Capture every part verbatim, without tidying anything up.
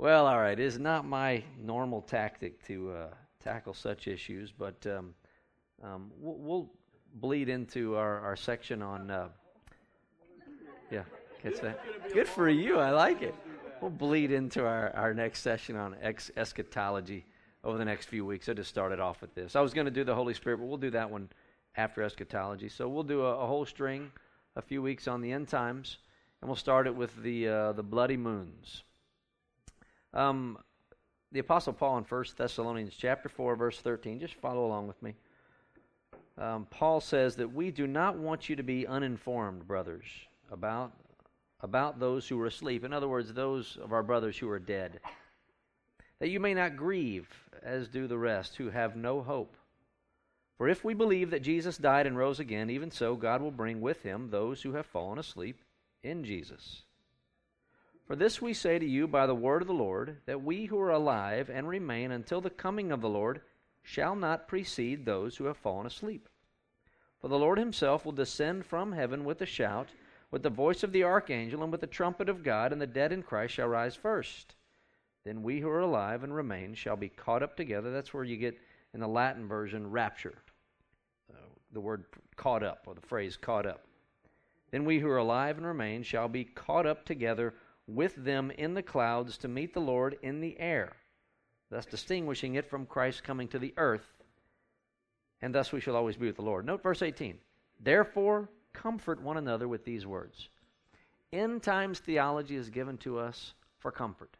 Well, all right. It is not my normal tactic to uh, tackle such issues, but um, um, we'll, we'll bleed into our, our section on. Uh, yeah, catch that? Good for you. I like it. We'll bleed into our, our next session on ex- eschatology over the next few weeks. I just started off with this. I was going to do the Holy Spirit, but we'll do that one after eschatology. So we'll do a, a whole string, a few weeks on the end times, and we'll start it with the uh, the bloody moons. Um, the Apostle Paul in First Thessalonians chapter four, verse thirteen, just follow along with me. Um, Paul says that we do not want you to be uninformed, brothers, about, about those who are asleep. In other words, those of our brothers who are dead. That you may not grieve, as do the rest, who have no hope. For if we believe that Jesus died and rose again, even so God will bring with him those who have fallen asleep in Jesus. For this we say to you by the word of the Lord, that we who are alive and remain until the coming of the Lord shall not precede those who have fallen asleep. For the Lord himself will descend from heaven with a shout, with the voice of the archangel, and with the trumpet of God, and the dead in Christ shall rise first. Then we who are alive and remain shall be caught up together. That's where you get, in the Latin version, rapture. Uh, the word caught up, or the phrase caught up. Then we who are alive and remain shall be caught up together with them in the clouds to meet the Lord in the air, thus distinguishing it from Christ coming to the earth, and thus we shall always be with the Lord. Note verse eighteen. Therefore, comfort one another with these words. End times theology is given to us for comfort.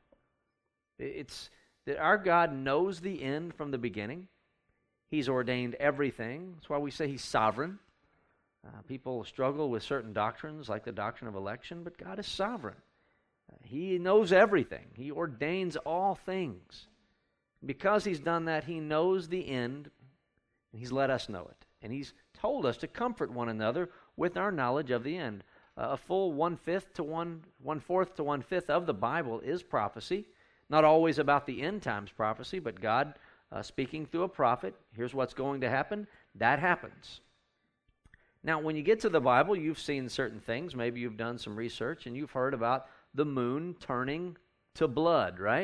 It's that our God knows the end from the beginning. He's ordained everything. That's why we say He's sovereign. Uh, people struggle with certain doctrines, like the doctrine of election, but God is sovereign. Uh, he knows everything. He ordains all things. Because He's done that, He knows the end, and He's let us know it. And He's told us to comfort one another with our knowledge of the end. Uh, a full one-fifth to one, one-fourth to one-fifth of the Bible is prophecy. Not always about the end times prophecy, but God uh, speaking through a prophet. Here's what's going to happen. That happens. Now, when you get to the Bible, you've seen certain things. Maybe you've done some research, and you've heard about the moon turning to blood, right?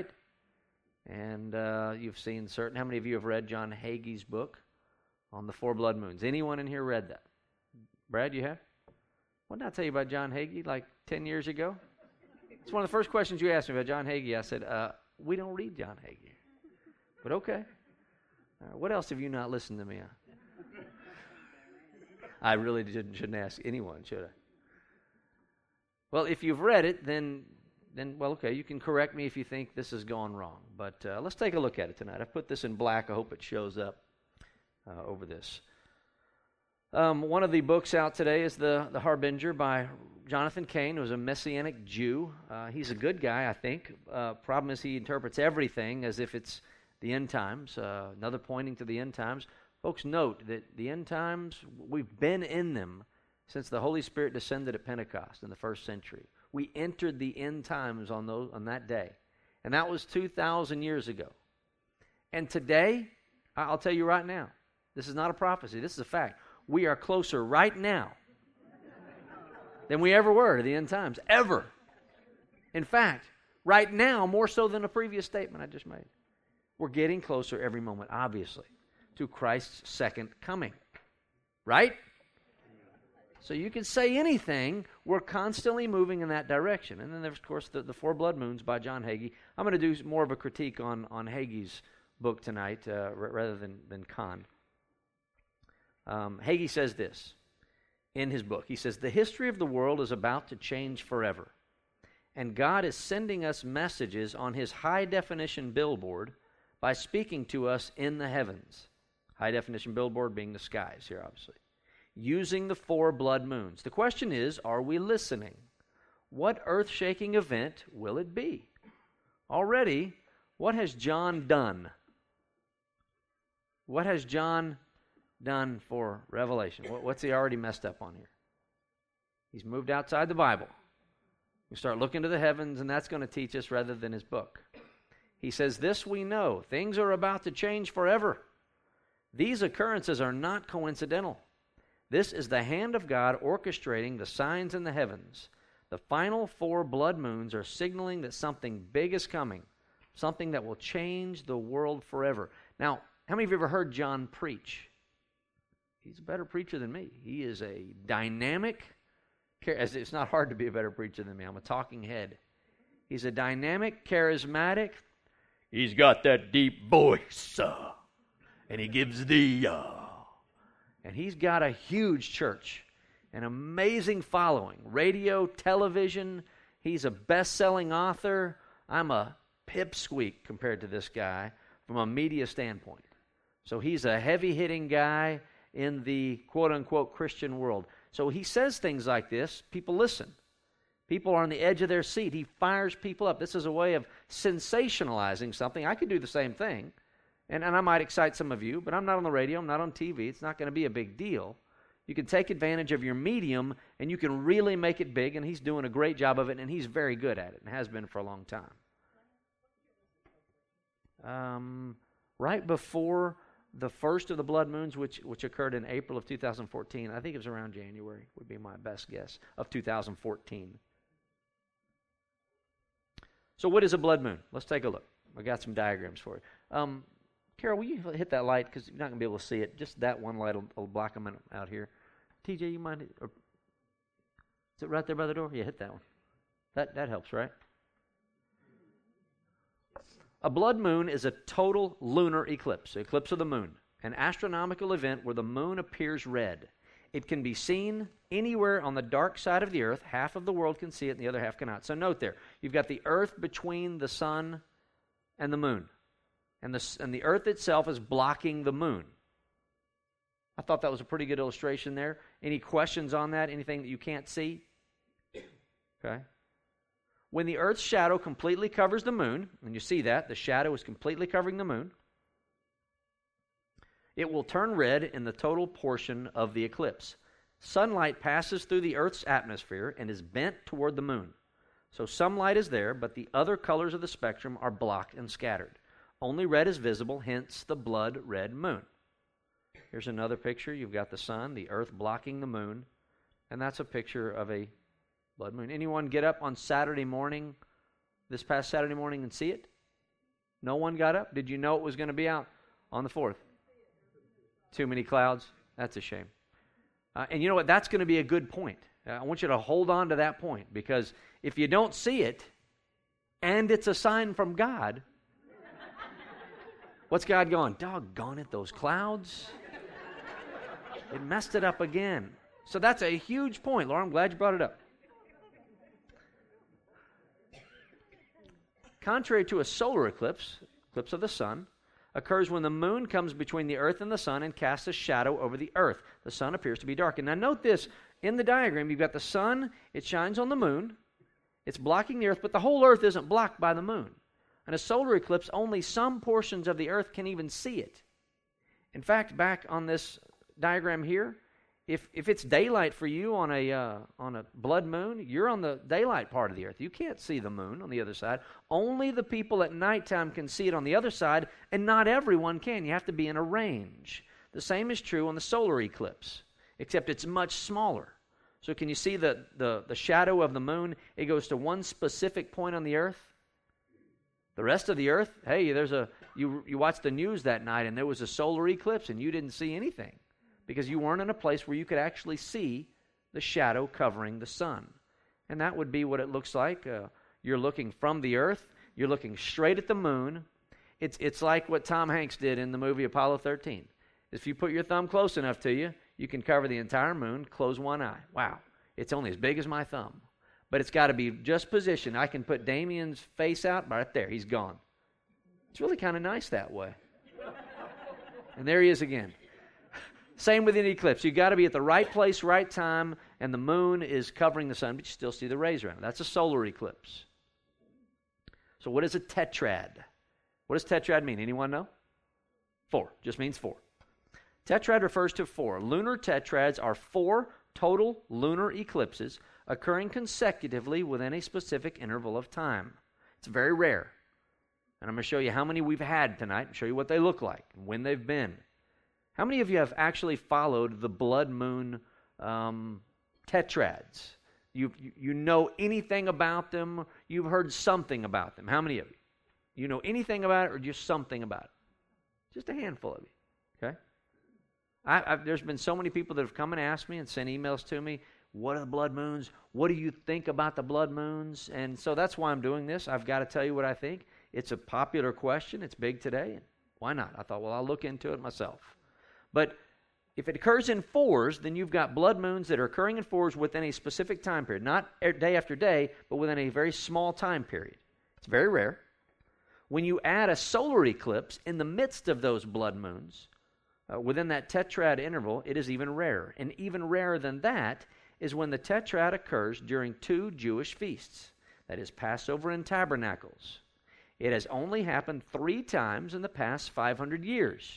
And uh, you've seen certain... How many of you have read John Hagee's book on the four blood moons? Anyone in here read that? Brad, you have? What did I tell you about John Hagee like ten years ago? It's one of the first questions you asked me about John Hagee. I said, uh, we don't read John Hagee. But okay. Uh, what else have you not listened to me on? I really didn't, shouldn't ask anyone, should I? Well, if you've read it, then, then well, okay, you can correct me if you think this has gone wrong. But uh, let's take a look at it tonight. I've put this in black. I hope it shows up uh, over this. Um, one of the books out today is The, the Harbinger by Jonathan Cain, who was a Messianic Jew. Uh, he's a good guy, I think. Uh, problem is he interprets everything as if it's the end times, uh, another pointing to the end times. Folks, note that the end times, we've been in them since the Holy Spirit descended at Pentecost in the first century. We entered the end times on those on that day. And that was two thousand years ago. And today, I'll tell you right now, this is not a prophecy, this is a fact. We are closer right now than we ever were to the end times, ever. In fact, right now, more so than a previous statement I just made. We're getting closer every moment, obviously, to Christ's second coming. Right? So you can say anything. We're constantly moving in that direction. And then there's, of course, the, the Four Blood Moons by John Hagee. I'm going to do more of a critique on, on Hagee's book tonight uh, r- rather than, than Kahn. Um, Hagee says this in his book. He says, the history of the world is about to change forever. And God is sending us messages on His high-definition billboard by speaking to us in the heavens. High-definition billboard being the skies here, obviously. Using the four blood moons. The question is, are we listening? What earth-shaking event will it be? Already, what has John done? What has John done for Revelation? What's he already messed up on here? He's moved outside the Bible. We start looking to the heavens, and that's going to teach us rather than his book. He says, this we know, things are about to change forever. These occurrences are not coincidental. This is the hand of God orchestrating the signs in the heavens. The final four blood moons are signaling that something big is coming, something that will change the world forever. Now, how many of you ever heard John preach? He's a better preacher than me. He is a dynamic, it's not hard to be a better preacher than me. I'm a talking head. He's a dynamic, charismatic. He's got that deep voice, uh, and he gives the, uh, and he's got a huge church, an amazing following, radio, television. He's a best-selling author. I'm a pipsqueak compared to this guy from a media standpoint. So he's a heavy-hitting guy in the quote-unquote Christian world. So he says things like this. People listen. People are on the edge of their seat. He fires people up. This is a way of sensationalizing something. I could do the same thing, and, and I might excite some of you, but I'm not on the radio. I'm not on T V. It's not going to be a big deal. You can take advantage of your medium, and you can really make it big, and he's doing a great job of it, and he's very good at it, and has been for a long time. Um, right before the first of the blood moons, which which occurred in April of two thousand fourteen, I think it was around January, would be my best guess, of two thousand fourteen. So what is a blood moon? Let's take a look. I got some diagrams for you. Um, Carol, will you hit that light? Because you're not going to be able to see it. Just that one light will, will block them out here. T J, you mind? Or, is it right there by the door? Yeah, hit that one. That that helps, right? A blood moon is a total lunar eclipse, an eclipse of the moon, an astronomical event where the moon appears red. It can be seen anywhere on the dark side of the earth. Half of the world can see it and the other half cannot. So note there, you've got the earth between the sun and the moon. And the, and the earth itself is blocking the moon. I thought that was a pretty good illustration there. Any questions on that? Anything that you can't see? Okay. When the earth's shadow completely covers the moon, and you see that, the shadow is completely covering the moon, it will turn red in the total portion of the eclipse. Sunlight passes through the earth's atmosphere and is bent toward the moon. So some light is there, but the other colors of the spectrum are blocked and scattered. Only red is visible, hence the blood red moon. Here's another picture. You've got the sun, the earth blocking the moon, and that's a picture of a blood moon. Anyone get up on Saturday morning, this past Saturday morning, and see it? No one got up? Did you know it was going to be out on the fourth? Too many clouds? That's a shame. Uh, and you know what? That's going to be a good point. Uh, I want you to hold on to that point, because if you don't see it, and it's a sign from God, what's God going? Doggone it, those clouds. It messed it up again. So that's a huge point, Laura. I'm glad you brought it up. Contrary to a solar eclipse, eclipse of the sun, occurs when the moon comes between the earth and the sun and casts a shadow over the earth. The sun appears to be darkened. Now note this, in the diagram, you've got the sun, it shines on the moon, it's blocking the earth, but the whole earth isn't blocked by the moon. In a solar eclipse, only some portions of the earth can even see it. In fact, back on this diagram here, if if it's daylight for you on a uh, on a blood moon, you're on the daylight part of the earth. You can't see the moon on the other side. Only the people at nighttime can see it on the other side, and not everyone can. You have to be in a range. The same is true on the solar eclipse, except it's much smaller. So can you see the, the, the shadow of the moon? It goes to one specific point on the earth. The rest of the earth, hey, there's a you you watched the news that night and there was a solar eclipse and you didn't see anything because you weren't in a place where you could actually see the shadow covering the sun. And that would be what it looks like. Uh, you're looking from the earth. You're looking straight at the moon. It's it's like what Tom Hanks did in the movie Apollo thirteen. If you put your thumb close enough to you, you can cover the entire moon, close one eye. Wow, it's only as big as my thumb. But it's got to be just positioned. I can put Damien's face out right there. He's gone. It's really kind of nice that way. And there he is again. Same with an eclipse. You've got to be at the right place, right time, and the moon is covering the sun, but you still see the rays around it. That's a solar eclipse. So what is a tetrad? What does tetrad mean? Anyone know? Four. Just means four. Tetrad refers to four. Lunar tetrads are four total lunar eclipses occurring consecutively within a specific interval of time. It's very rare. And I'm going to show you how many we've had tonight and show you what they look like and when they've been. How many of you have actually followed the blood moon um, tetrads? You, you know anything about them? You've heard something about them. How many of you? You know anything about it or just something about it? Just a handful of you, okay? I, I've, there's been so many people that have come and asked me and sent emails to me, what are the blood moons? What do you think about the blood moons? And so that's why I'm doing this. I've got to tell you what I think. It's a popular question. It's big today. Why not? I thought, well, I'll look into it myself. But if it occurs in fours, then you've got blood moons that are occurring in fours within a specific time period. Not day after day, but within a very small time period. It's very rare. When you add a solar eclipse in the midst of those blood moons, uh, within that tetrad interval, it is even rarer. And even rarer than that is when the tetrad occurs during two Jewish feasts. That is Passover and Tabernacles. It has only happened three times in the past five hundred years.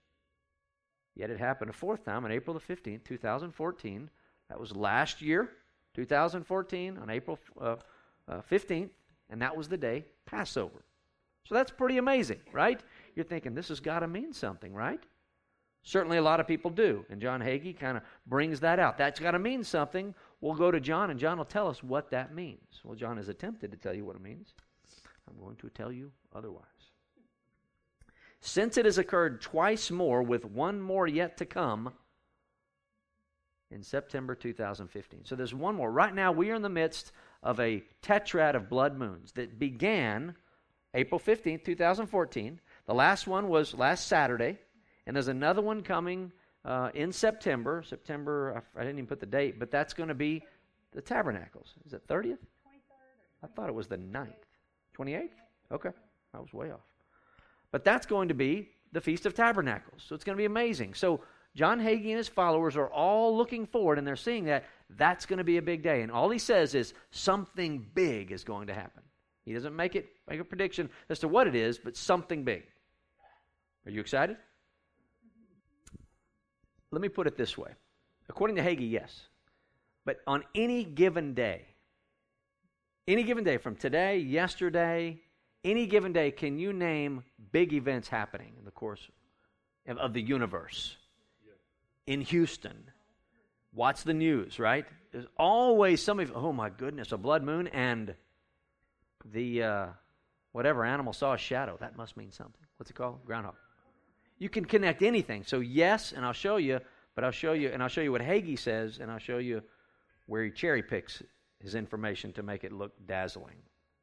Yet it happened a fourth time on April the fifteenth, two thousand fourteen. That was last year, two thousand fourteen, on April uh, uh, fifteenth, and that was the day Passover. So that's pretty amazing, right? You're thinking, this has got to mean something, right? Certainly a lot of people do, and John Hagee kind of brings that out. That's got to mean something. We'll go to John, and John will tell us what that means. Well, John has attempted to tell you what it means. I'm going to tell you otherwise. Since it has occurred twice more, with one more yet to come, in September two thousand fifteen. So there's one more. Right now, we are in the midst of a tetrad of blood moons that began April fifteenth, two thousand fourteen. The last one was last Saturday, and there's another one coming uh, in September. September, I, I didn't even put the date, but that's going to be the Tabernacles. Is it thirtieth? I thought it was the ninth. twenty-eighth? Okay, I was way off. But that's going to be the Feast of Tabernacles. So it's going to be amazing. So John Hagee and his followers are all looking forward, and they're seeing that that's going to be a big day. And all he says is something big is going to happen. He doesn't make it make a prediction as to what it is, but something big. Are you excited? Let me put it this way. According to Hagee, yes. But on any given day, any given day, from today, yesterday, any given day, can you name big events happening in the course of, of the universe? Yeah. In Houston. Watch the news, right? There's always somebody, oh my goodness, a blood moon and the, uh, whatever animal saw a shadow. That must mean something. What's it called? Groundhog. You can connect anything. So yes, and I'll show you, but I'll show you, and I'll show you what Hagee says, and I'll show you where he cherry picks his information to make it look dazzling.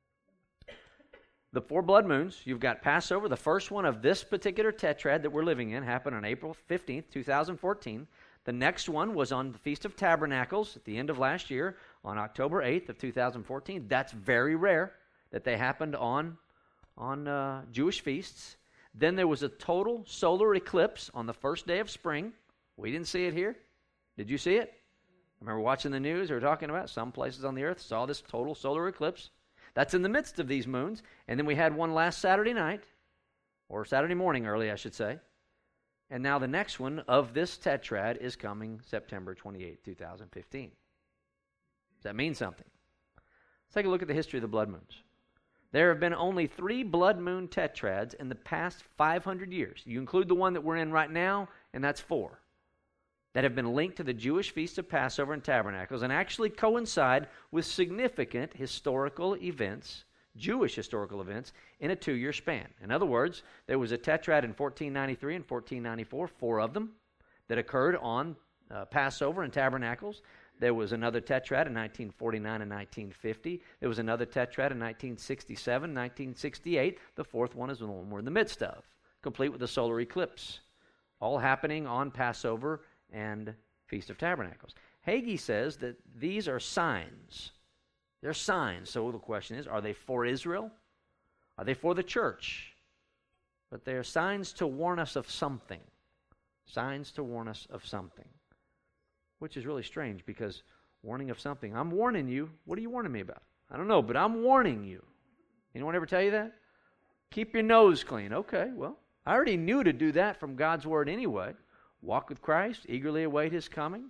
The four blood moons, you've got Passover. The first one of this particular tetrad that we're living in happened on April fifteenth, two thousand fourteen. The next one was on the Feast of Tabernacles at the end of last year on October eighth of two thousand fourteen. That's very rare that they happened on, on uh, Jewish feasts. Then there was a total solar eclipse on the first day of spring. We didn't see it here. Did you see it? I remember watching the news. They were talking about some places on the earth saw this total solar eclipse. That's in the midst of these moons. And then we had one last Saturday night, or Saturday morning early, I should say. And now the next one of this tetrad is coming September twenty-eighth, two thousand fifteen. Does that mean something? Let's take a look at the history of the blood moons. There have been only three blood moon tetrads in the past five hundred years. You include the one that we're in right now, and that's four, that have been linked to the Jewish Feast of Passover and Tabernacles and actually coincide with significant historical events, Jewish historical events, in a two-year span. In other words, there was a tetrad in fourteen ninety-three and fourteen ninety-four, four of them, that occurred on uh, Passover and Tabernacles. There was another tetrad in nineteen forty-nine and nineteen fifty. There was another tetrad in nineteen sixty-seven, nineteen sixty-eight. The fourth one is the one we're in the midst of, complete with the solar eclipse, all happening on Passover and Feast of Tabernacles. Hagee says that these are signs. They're signs. So the question is, are they for Israel? Are they for the church? But they're signs to warn us of something. Signs to warn us of something. Which is really strange, because warning of something. I'm warning you. What are you warning me about? I don't know, but I'm warning you. Anyone ever tell you that? Keep your nose clean. Okay, well, I already knew to do that from God's word anyway. Walk with Christ, eagerly await his coming.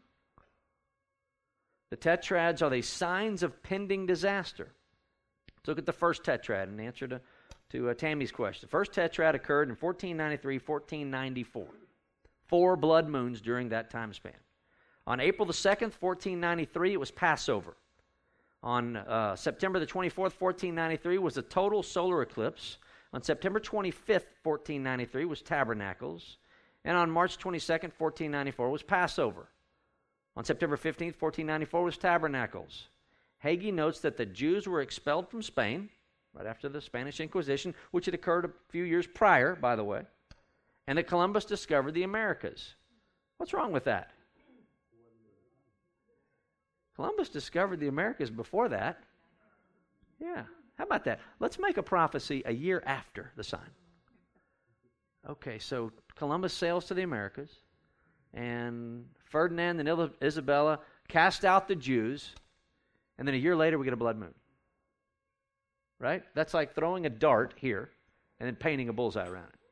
The tetrads are the signs of pending disaster. Let's look at the first tetrad in answer to, to uh, Tammy's question. The first tetrad occurred in fourteen ninety-three, fourteen ninety-four. Four blood moons during that time span. On April the second, fourteen ninety-three, it was Passover. On uh, September the twenty-fourth, fourteen ninety-three, was a total solar eclipse. On September twenty-fifth, fourteen ninety-three was Tabernacles. And on March twenty-second, fourteen ninety-four was Passover. On September fifteenth, fourteen ninety-four was Tabernacles. Hagee notes that the Jews were expelled from Spain right after the Spanish Inquisition, which had occurred a few years prior, by the way, and that Columbus discovered the Americas. What's wrong with that? Columbus discovered the Americas before that. Yeah. How about that? Let's make a prophecy a year after the sign. Okay, so Columbus sails to the Americas, and Ferdinand and Isabella cast out the Jews, and then a year later we get a blood moon. Right? That's like throwing a dart here and then painting a bullseye around it.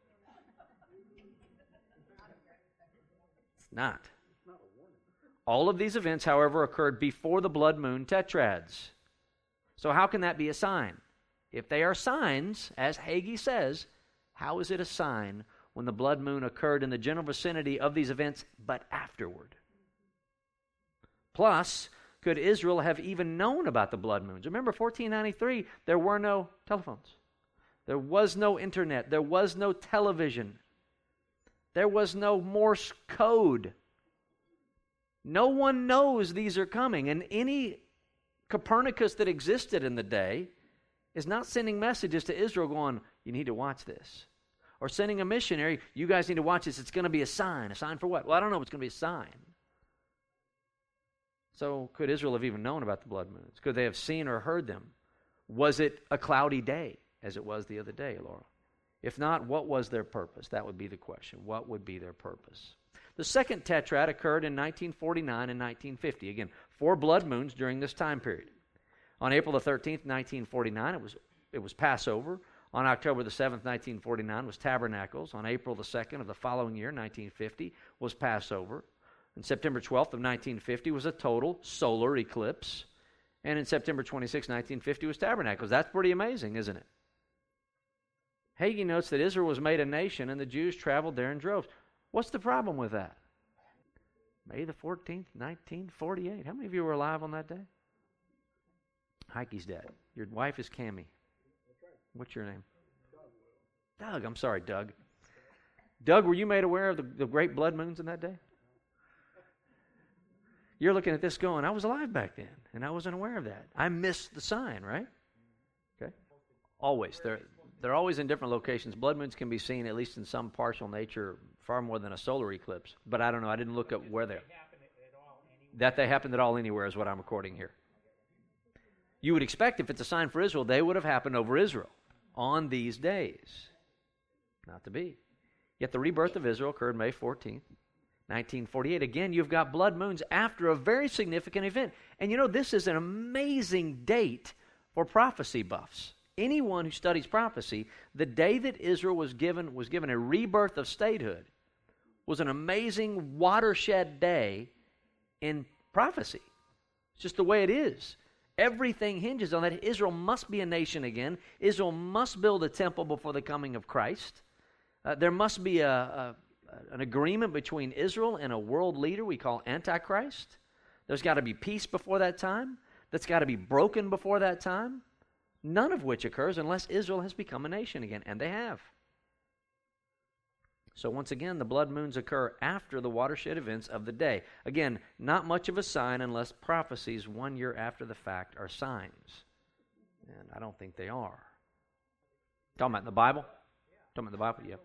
It's not. All of these events, however, occurred before the blood moon tetrads. So how can that be a sign? If they are signs, as Hagee says, how is it a sign when the blood moon occurred in the general vicinity of these events, but afterward? Plus, could Israel have even known about the blood moons? Remember, fourteen ninety-three, there were no telephones. There was no internet. There was no television. There was no Morse code. No one knows these are coming, and any Copernicus that existed in the day is not sending messages to Israel going, you need to watch this. Or sending a missionary, you guys need to watch this. It's going to be a sign. A sign for what? Well, I don't know. It's going to be a sign. So could Israel have even known about the blood moons? Could they have seen or heard them? Was it a cloudy day, as it was the other day, Laura? If not, what was their purpose? That would be the question. What would be their purpose? The second tetrad occurred in nineteen forty-nine and nineteen fifty. Again, four blood moons during this time period. On April the thirteenth, nineteen forty-nine, it was, it was Passover. On October the seventh, nineteen forty-nine, was Tabernacles. On April the second of the following year, nineteen fifty, was Passover. On September twelfth of nineteen fifty was a total solar eclipse. And in September twenty-sixth, nineteen fifty was Tabernacles. That's pretty amazing, isn't it? Hagee notes that Israel was made a nation and the Jews traveled there in droves. What's the problem with that? May the fourteenth, nineteen forty-eight. How many of you were alive on that day? Heike's dead. Your wife is Cammie. What's your name? Doug. Doug. I'm sorry, Doug. Doug, were you made aware of the, the great blood moons in that day? You're looking at this going, I was alive back then, and I wasn't aware of that. I missed the sign, right? Okay. Always. They're, they're always in different locations. Blood moons can be seen, at least in some partial nature, far more than a solar eclipse. But I don't know. I didn't look up where they're. That they happened at all anywhere is what I'm recording here. You would expect if it's a sign for Israel, they would have happened over Israel on these days. Not to be. Yet the rebirth of Israel occurred May fourteenth, nineteen forty-eight. Again, you've got blood moons after a very significant event. And you know, this is an amazing date for prophecy buffs. Anyone who studies prophecy, the day that Israel was given was given a rebirth of statehood was an amazing watershed day in prophecy. It's just the way it is. Everything hinges on that. Israel must be a nation again. Israel must build a temple before the coming of Christ. Uh, there must be a, a, an agreement between Israel and a world leader we call Antichrist. There's got to be peace before that time. That's got to be broken before that time. None of which occurs unless Israel has become a nation again, and they have. So once again, the blood moons occur after the watershed events of the day. Again, not much of a sign unless prophecies one year after the fact are signs. And I don't think they are. Talking about in the Bible? Talking about the Bible? Yeah.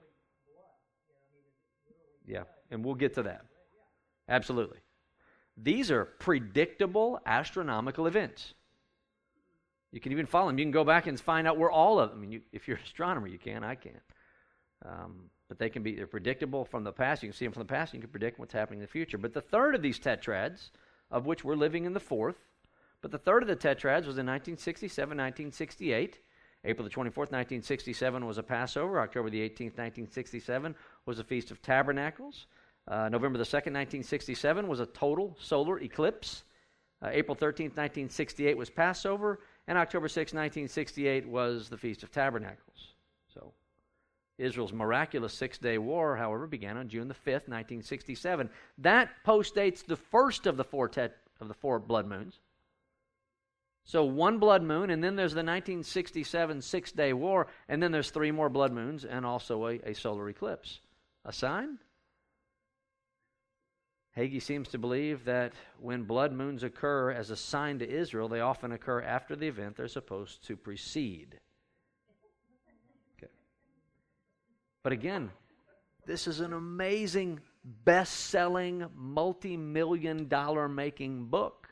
Yeah, and we'll get to that. Absolutely. These are predictable astronomical events. You can even follow them. You can go back and find out where all of them. I mean, you, if you're an astronomer, you can. I can't. Um, but they can be they're predictable from the past. You can see them from the past. You can predict what's happening in the future. But the third of these tetrads, of which we're living in the fourth, but the third of the tetrads was in nineteen sixty-seven, nineteen sixty-eight. April the twenty-fourth, nineteen sixty-seven was a Passover. October the eighteenth, nineteen sixty-seven was a Feast of Tabernacles. Uh, November the second, nineteen sixty-seven was a total solar eclipse. Uh, April thirteenth, nineteen sixty-eight was Passover. And October sixth, nineteen sixty-eight was the Feast of Tabernacles. So Israel's miraculous six-day war, however, began on June the fifth, nineteen sixty-seven. That postdates the first of the four tet- of the four blood moons. So one blood moon, and then there's the nineteen sixty-seven Six-Day War, and then there's three more blood moons and also a, a solar eclipse. A sign? Hagee seems to believe that when blood moons occur as a sign to Israel, they often occur after the event they're supposed to precede. Okay. But again, this is an amazing, best-selling, multi-million dollar making book.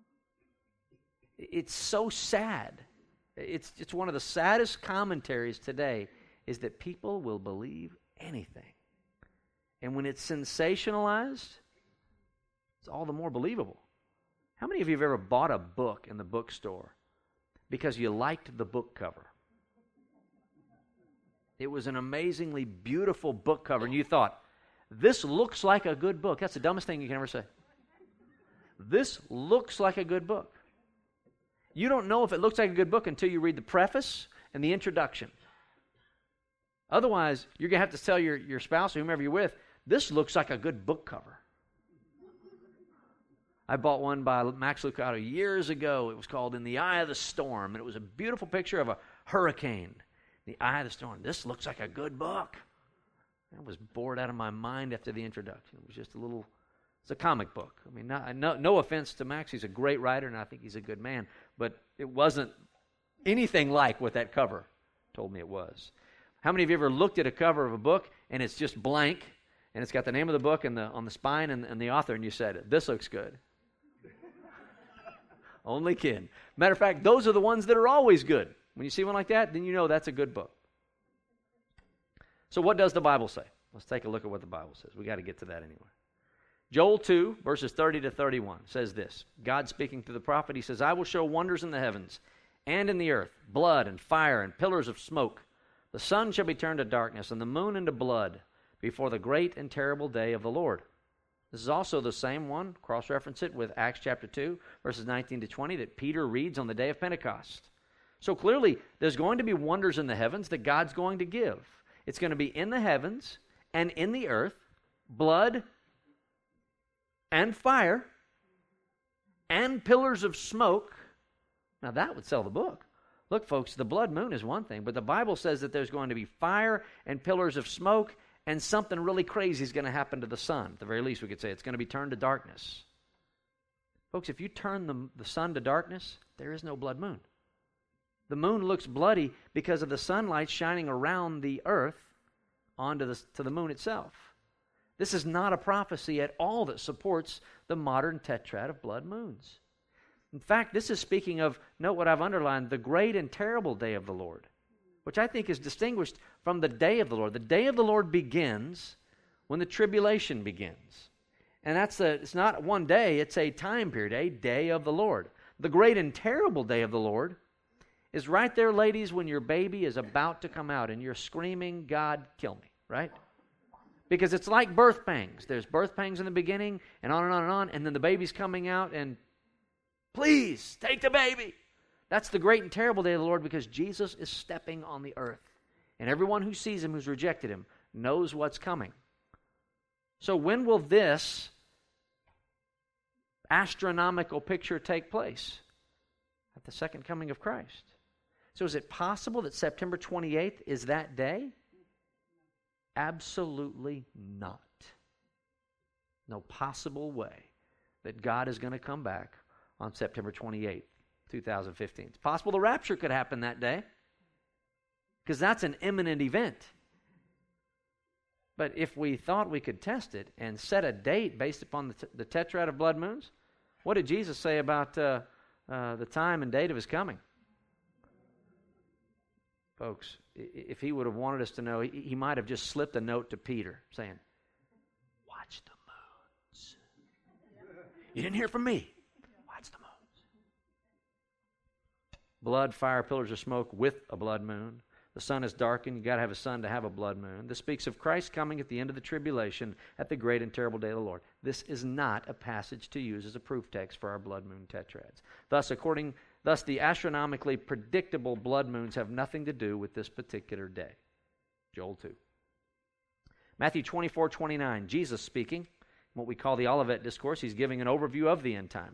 It's so sad. It's, it's one of the saddest commentaries today is that people will believe anything. And when it's sensationalized, it's all the more believable. How many of you have ever bought a book in the bookstore because you liked the book cover? It was an amazingly beautiful book cover, and you thought, this looks like a good book. That's the dumbest thing you can ever say. This looks like a good book. You don't know if it looks like a good book until you read the preface and the introduction. Otherwise, you're going to have to tell your, your spouse or whomever you're with, this looks like a good book cover. I bought one by Max Lucado years ago. It was called In the Eye of the Storm, and it was a beautiful picture of a hurricane. The Eye of the Storm. This looks like a good book. I was bored out of my mind after the introduction. It was just a little, it's a comic book. I mean, not, no, no offense to Max. He's a great writer, and I think he's a good man. But it wasn't anything like what that cover told me it was. How many of you ever looked at a cover of a book, and it's just blank, and it's got the name of the book and the, on the spine and, and the author, and you said, this looks good? Only kidding. Matter of fact, those are the ones that are always good. When you see one like that, then you know that's a good book. So what does the Bible say? Let's take a look at what the Bible says. We got to get to that anyway. Joel two, verses thirty to thirty-one says this. God speaking to the prophet, he says, I will show wonders in the heavens and in the earth, blood and fire and pillars of smoke. The sun shall be turned to darkness and the moon into blood before the great and terrible day of the Lord. This is also the same one, cross-reference it with Acts chapter two, verses nineteen to twenty, that Peter reads on the day of Pentecost. So clearly, there's going to be wonders in the heavens that God's going to give. It's going to be in the heavens and in the earth, blood and fire and pillars of smoke. Now that would sell the book. Look, folks, the blood moon is one thing, but the Bible says that there's going to be fire and pillars of smoke, and something really crazy is going to happen to the sun. At the very least, we could say it's going to be turned to darkness. Folks, if you turn the, the sun to darkness, there is no blood moon. The moon looks bloody because of the sunlight shining around the earth onto the, to the moon itself. This is not a prophecy at all that supports the modern tetrad of blood moons. In fact, this is speaking of, note what I've underlined, the great and terrible day of the Lord, which I think is distinguished from the day of the Lord. The day of the Lord begins when the tribulation begins. And that's a, it's not one day, it's a time period, a day of the Lord. The great and terrible day of the Lord is right there, ladies, when your baby is about to come out and you're screaming, God, kill me, right? Because it's like birth pangs. There's birth pangs in the beginning and on and on and on, and then the baby's coming out and, please, take the baby. That's the great and terrible day of the Lord because Jesus is stepping on the earth. And everyone who sees him, who's rejected him, knows what's coming. So when will this astronomical picture take place? At the second coming of Christ. So is it possible that September twenty-eighth is that day? Absolutely not. No possible way that God is going to come back on September twenty-eighth, twenty fifteen. It's possible the rapture could happen that day because that's an imminent event. But if we thought we could test it and set a date based upon the, t- the tetrad of blood moons, what did Jesus say about uh, uh, the time and date of his coming? Folks, if he would have wanted us to know, he, he might have just slipped a note to Peter saying, watch the moons. You didn't hear from me. Watch the moons. Blood, fire, pillars of smoke with a blood moon. The sun is darkened. You've got to have a sun to have a blood moon. This speaks of Christ coming at the end of the tribulation at the great and terrible day of the Lord. This is not a passage to use as a proof text for our blood moon tetrads. Thus, according Thus, the astronomically predictable blood moons have nothing to do with this particular day. Joel two. Matthew twenty-four twenty-nine, Jesus speaking, what we call the Olivet Discourse, he's giving an overview of the end times.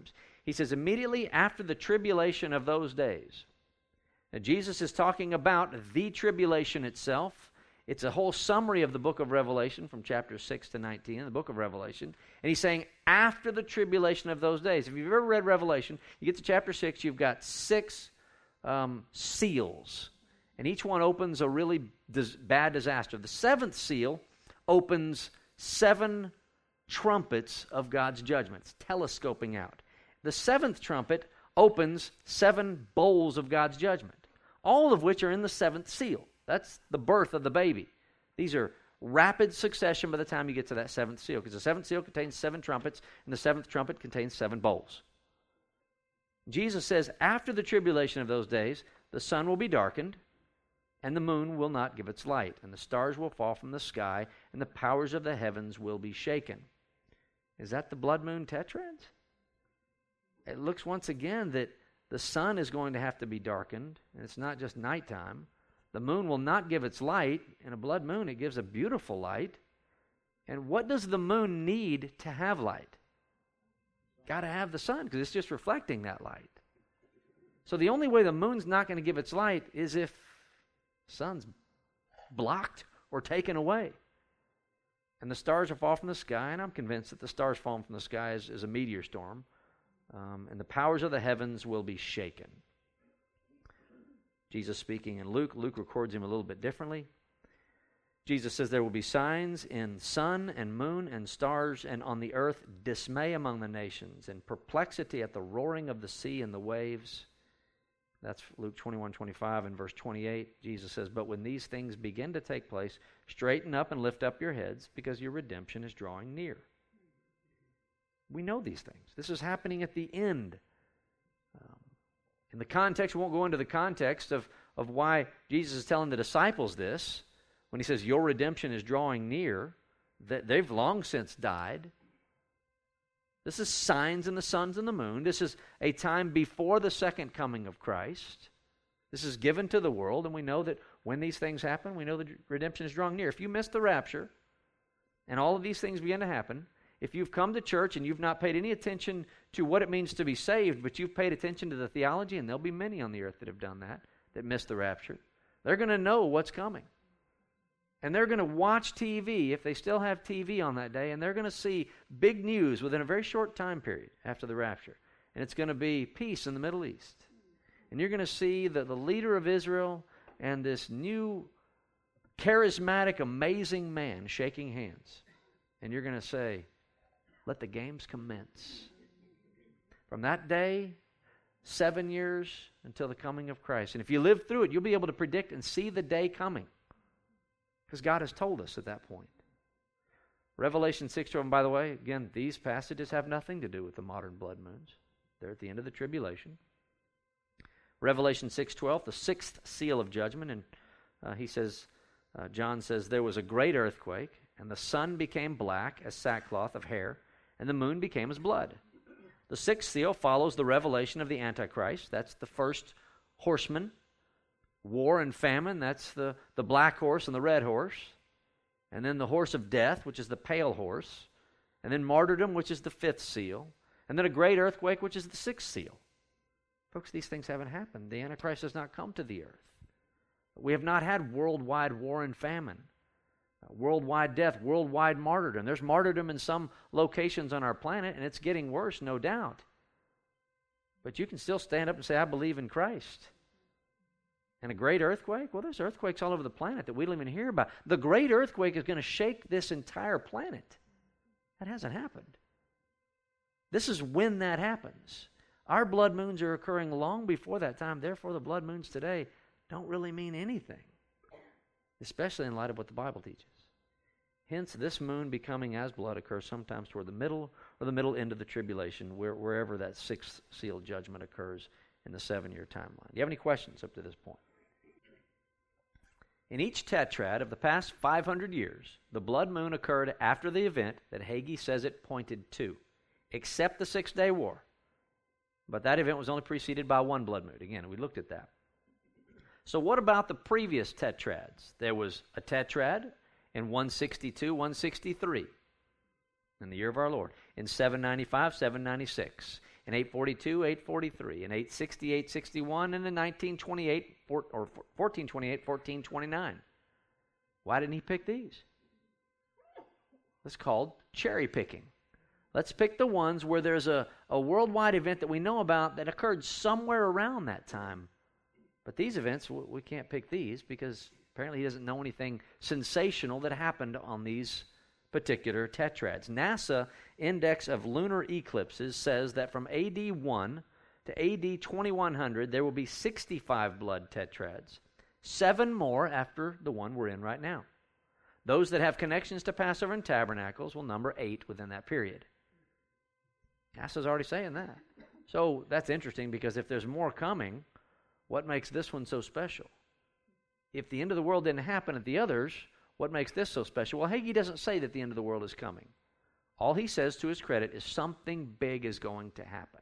He says, immediately after the tribulation of those days. Now, Jesus is talking about the tribulation itself. It's a whole summary of the book of Revelation from chapter six to nineteen in the book of Revelation. And he's saying, after the tribulation of those days. If you've ever read Revelation, you get to chapter six, you've got six um, seals. And each one opens a really dis- bad disaster. The seventh seal opens seven trumpets of God's judgments, telescoping out. The seventh trumpet opens seven bowls of God's judgment, all of which are in the seventh seal. That's the birth of the baby. These are rapid succession by the time you get to that seventh seal, because the seventh seal contains seven trumpets, and the seventh trumpet contains seven bowls. Jesus says, after the tribulation of those days, the sun will be darkened, and the moon will not give its light, and the stars will fall from the sky, and the powers of the heavens will be shaken. Is that the blood moon tetrads? It looks once again that the sun is going to have to be darkened, and it's not just nighttime. The moon will not give its light. In a blood moon, it gives a beautiful light. And what does the moon need to have light? Got to have the sun, because it's just reflecting that light. So the only way the moon's not going to give its light is if the sun's blocked or taken away. And the stars will fall from the sky, and I'm convinced that the stars falling from the sky is, is a meteor storm. Um, and the powers of the heavens will be shaken. Jesus speaking in Luke. Luke records him a little bit differently. Jesus says there will be signs in sun and moon and stars, and on the earth dismay among the nations, and perplexity at the roaring of the sea and the waves. That's Luke twenty-one, twenty-five and verse twenty-eight. Jesus says, but when these things begin to take place, straighten up and lift up your heads, because your redemption is drawing near. We know these things. This is happening at the end. Um, in the context, we won't go into the context of, of why Jesus is telling the disciples this. When he says, your redemption is drawing near, that they've long since died. This is signs in the suns and the moon. This is a time before the second coming of Christ. This is given to the world, and we know that when these things happen, we know that redemption is drawing near. If you miss the rapture, and all of these things begin to happen, if you've come to church and you've not paid any attention to what it means to be saved, but you've paid attention to the theology, and there'll be many on the earth that have done that, that missed the rapture, they're going to know what's coming. And they're going to watch T V, if they still have T V on that day, and they're going to see big news within a very short time period after the rapture. And it's going to be peace in the Middle East. And you're going to see the, the leader of Israel and this new, charismatic, amazing man shaking hands. And you're going to say, let the games commence. From that day, seven years until the coming of Christ. And if you live through it, you'll be able to predict and see the day coming. Because God has told us at that point. Revelation six twelve, and by the way, again, these passages have nothing to do with the modern blood moons. They're at the end of the tribulation. Revelation six twelve, the sixth seal of judgment, and uh, he says, uh, John says, there was a great earthquake, and the sun became black as sackcloth of hair, and the moon became as blood. The sixth seal follows the revelation of the Antichrist. That's the first horseman. War and famine, that's the, the black horse and the red horse. And then the horse of death, which is the pale horse. And then martyrdom, which is the fifth seal. And then a great earthquake, which is the sixth seal. Folks, these things haven't happened. The Antichrist has not come to the earth. We have not had worldwide war and famine. Worldwide death, worldwide martyrdom. There's martyrdom in some locations on our planet, and it's getting worse, no doubt. But you can still stand up and say, I believe in Christ. And a great earthquake? Well, there's earthquakes all over the planet that we don't even hear about. The great earthquake is going to shake this entire planet. That hasn't happened. This is when that happens. Our blood moons are occurring long before that time. Therefore, the blood moons today don't really mean anything, especially in light of what the Bible teaches. Hence, this moon becoming as blood occurs sometimes toward the middle or the middle end of the tribulation, where, wherever that sixth seal judgment occurs in the seven-year timeline. Do you have any questions up to this point? In each tetrad of the past five hundred years, the blood moon occurred after the event that Hagee says it pointed to, except the Six-Day War. But that event was only preceded by one blood moon. Again, we looked at that. So what about the previous tetrads? There was a tetrad in one sixty-two, one sixty-three, in the year of our Lord, in seven ninety-five, seven ninety-six, in eight forty-two, eight forty-three, in eight sixty, eight sixty-one, and in nineteen twenty-eight, four, or fourteen twenty-eight, fourteen twenty-nine. Why didn't he pick these? It's called cherry picking. Let's pick the ones where there's a, a worldwide event that we know about that occurred somewhere around that time. But these events, we can't pick these because apparently he doesn't know anything sensational that happened on these particular tetrads. NASA Index of Lunar Eclipses says that from A D one to A D twenty-one hundred, there will be sixty-five blood tetrads, seven more after the one we're in right now. Those that have connections to Passover and Tabernacles will number eight within that period. NASA's already saying that. So that's interesting because if there's more coming, what makes this one so special? If the end of the world didn't happen at the others, what makes this so special? Well, Hagee doesn't say that the end of the world is coming. All he says to his credit is something big is going to happen.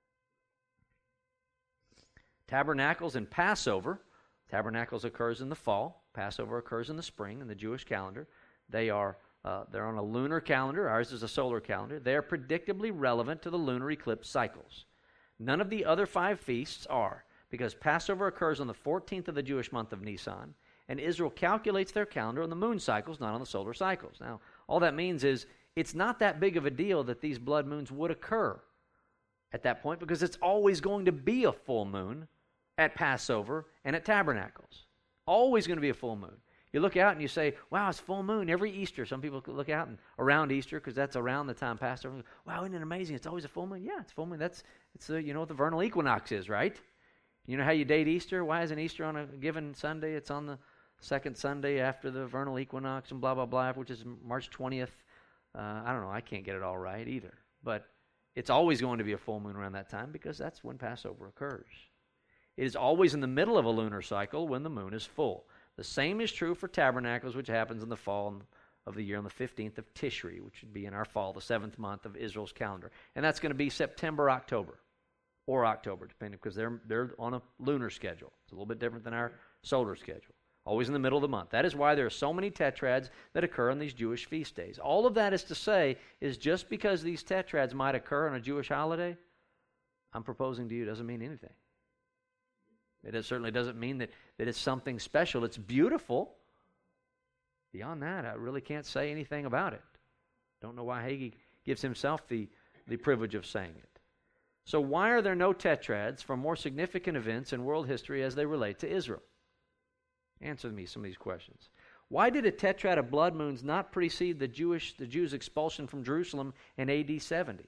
Tabernacles and Passover. Tabernacles occurs in the fall. Passover occurs in the spring in the Jewish calendar. They are uh, they're on a lunar calendar. Ours is a solar calendar. They are predictably relevant to the lunar eclipse cycles. None of the other five feasts are, because Passover occurs on the fourteenth of the Jewish month of Nisan, and Israel calculates their calendar on the moon cycles, not on the solar cycles. Now, all that means is it's not that big of a deal that these blood moons would occur at that point, because it's always going to be a full moon at Passover and at Tabernacles. Always going to be a full moon. You look out and you say, wow, it's full moon every Easter. Some people look out and around Easter, because that's around the time Passover. Wow, isn't it amazing? It's always a full moon. Yeah, it's full moon. That's it's a, you know what the vernal equinox is, right? You know how you date Easter? Why isn't Easter on a given Sunday? It's on the second Sunday after the vernal equinox and blah, blah, blah, which is March twentieth. Uh, I don't know. I can't get it all right either. But it's always going to be a full moon around that time because that's when Passover occurs. It is always in the middle of a lunar cycle when the moon is full. The same is true for Tabernacles, which happens in the fall of the year on the fifteenth of Tishri, which would be in our fall, the seventh month of Israel's calendar. And that's going to be September, October, or October, depending, because they're, they're on a lunar schedule. It's a little bit different than our solar schedule. Always in the middle of the month. That is why there are so many tetrads that occur on these Jewish feast days. All of that is to say is just because these tetrads might occur on a Jewish holiday, I'm proposing to you, doesn't mean anything. It is, certainly doesn't mean that, that it's something special. It's beautiful. Beyond that, I really can't say anything about it. Don't know why Hagee gives himself the, the privilege of saying it. So why are there no tetrads for more significant events in world history as they relate to Israel? Answer me some of these questions. Why did a tetrad of blood moons not precede the Jewish the Jews' expulsion from Jerusalem in A D seventy?